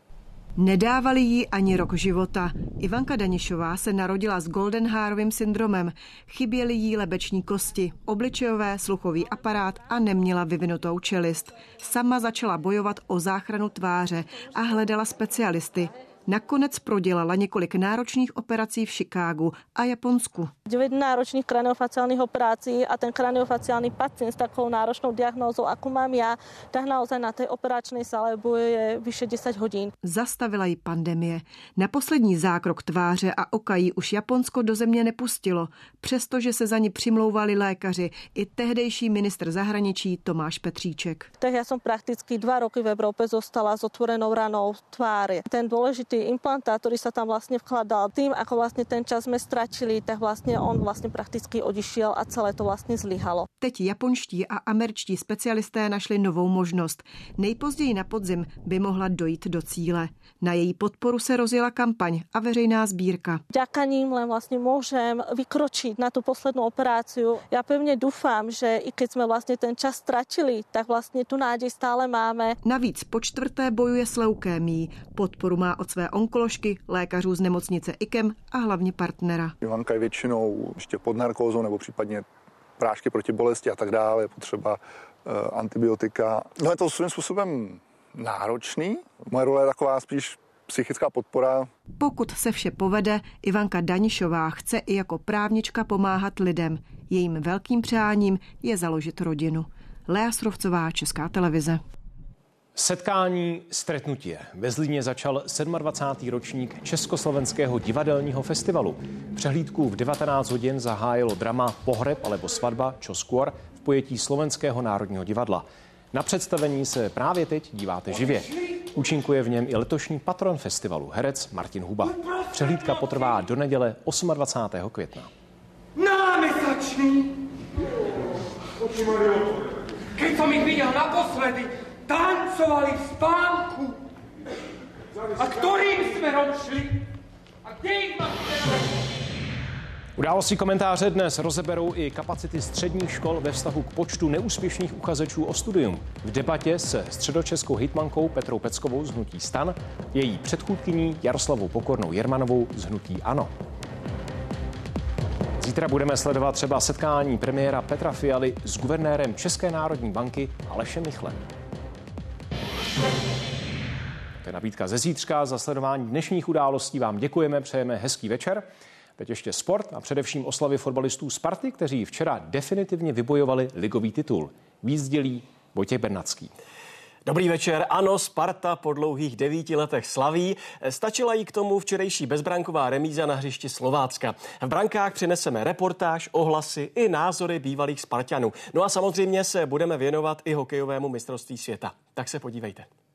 Nedávali jí ani rok života. Ivanka Danišová se narodila s Goldenhaarovým syndromem. Chyběly jí lebeční kosti, obličejové, sluchový aparát a neměla vyvinutou čelist. Sama začala bojovat o záchranu tváře a hledala specialisty. Nakonec prodělala několik náročných operací v Chicagu a Japonsku. devět náročných kraniofaciálnych operací a ten kraniofaciálny pacient s takovou náročnou diagnózou, ako mám ja, tak naozaj na tej operačnej sále bojuje vyše desať hodín. Zastavila ji pandemie. Na poslední zákrok tváře a oka jí už Japonsko do země nepustilo, přestože se za ní přimlouvali lékaři i tehdejší ministr zahraničí Tomáš Petříček. Tak ja som prakticky dva roky v Európe zostala s otvorenou ranou tváře. Ten dôležitý implantát, ktorý sa tam vlastne vkladal, tým, ako vlastne ten čas sme stratili, tak vlastne on vlastne prakticky odišiel a celé to vlastne zlyhalo. Teď japonští a američtí specialisté našli novou možnost. Nejpozději na podzim by mohla dojít do cíle. Na její podporu se rozjela kampaň a veřejná sbírka. Vďaka ním len vlastne môžem vykročiť na tú poslednú operáciu. Ja pevne dúfam, že i keď sme vlastne ten čas stratili, tak vlastne tu nádej stále máme. Navíc po čtvrté bojuje s leukémií. Podporu má od své onkoložky, lékařů z nemocnice I K E M a hlavně partnera. Ivanka je většinou ještě pod narkózou nebo případně prášky proti bolesti a tak dále, je potřeba uh, antibiotika. No je to svým způsobem náročný. Moje role je taková spíš psychická podpora. Pokud se vše povede, Ivanka Danišová chce i jako právnička pomáhat lidem. Jejím velkým přáním je založit rodinu. Lea Srovcová, Česká televize. Setkání stretnutie. Ve Zlíně začal dvacátý sedmý ročník Československého divadelního festivalu. Přehlídku v devatenáct hodin zahájilo drama Pohreb alebo svatba čo skôr v pojetí Slovenského národního divadla. Na představení se právě teď díváte živě. Účinkuje v něm i letošní patron festivalu, herec Martin Huba. Přehlídka potrvá do neděle dvacátého osmého května. Námesačný! Keď som ich videl naposledy, tancovali v spánku. A ktorým smerom šli? A kde ich mám Události komentáře dnes rozeberou i kapacity středních škol ve vztahu k počtu neúspěšných uchazečů o studium. V debatě se středočeskou hejtmankou Petrou Peckovou z hnutí STAN, její předchůdkyní Jaroslavou Pokornou Jermanovou z hnutí ANO. Zítra budeme sledovat třeba setkání premiéra Petra Fialy s guvernérem České národní banky Alešem Michlem. To je nabídka ze zítřka. Za sledování dnešních událostí vám děkujeme, přejeme hezký večer. Teď ještě sport a především oslavy fotbalistů Sparty, kteří včera definitivně vybojovali ligový titul. Víc dělí Vojtěch Bernacký. Dobrý večer. Ano, Sparta po dlouhých devíti letech slaví. Stačila jí k tomu včerejší bezbranková remíza na hřišti Slovácka. V brankách přineseme reportáž, ohlasy i názory bývalých Spartanů. No a samozřejmě se budeme věnovat i hokejovému mistrovství světa. Tak se podívejte.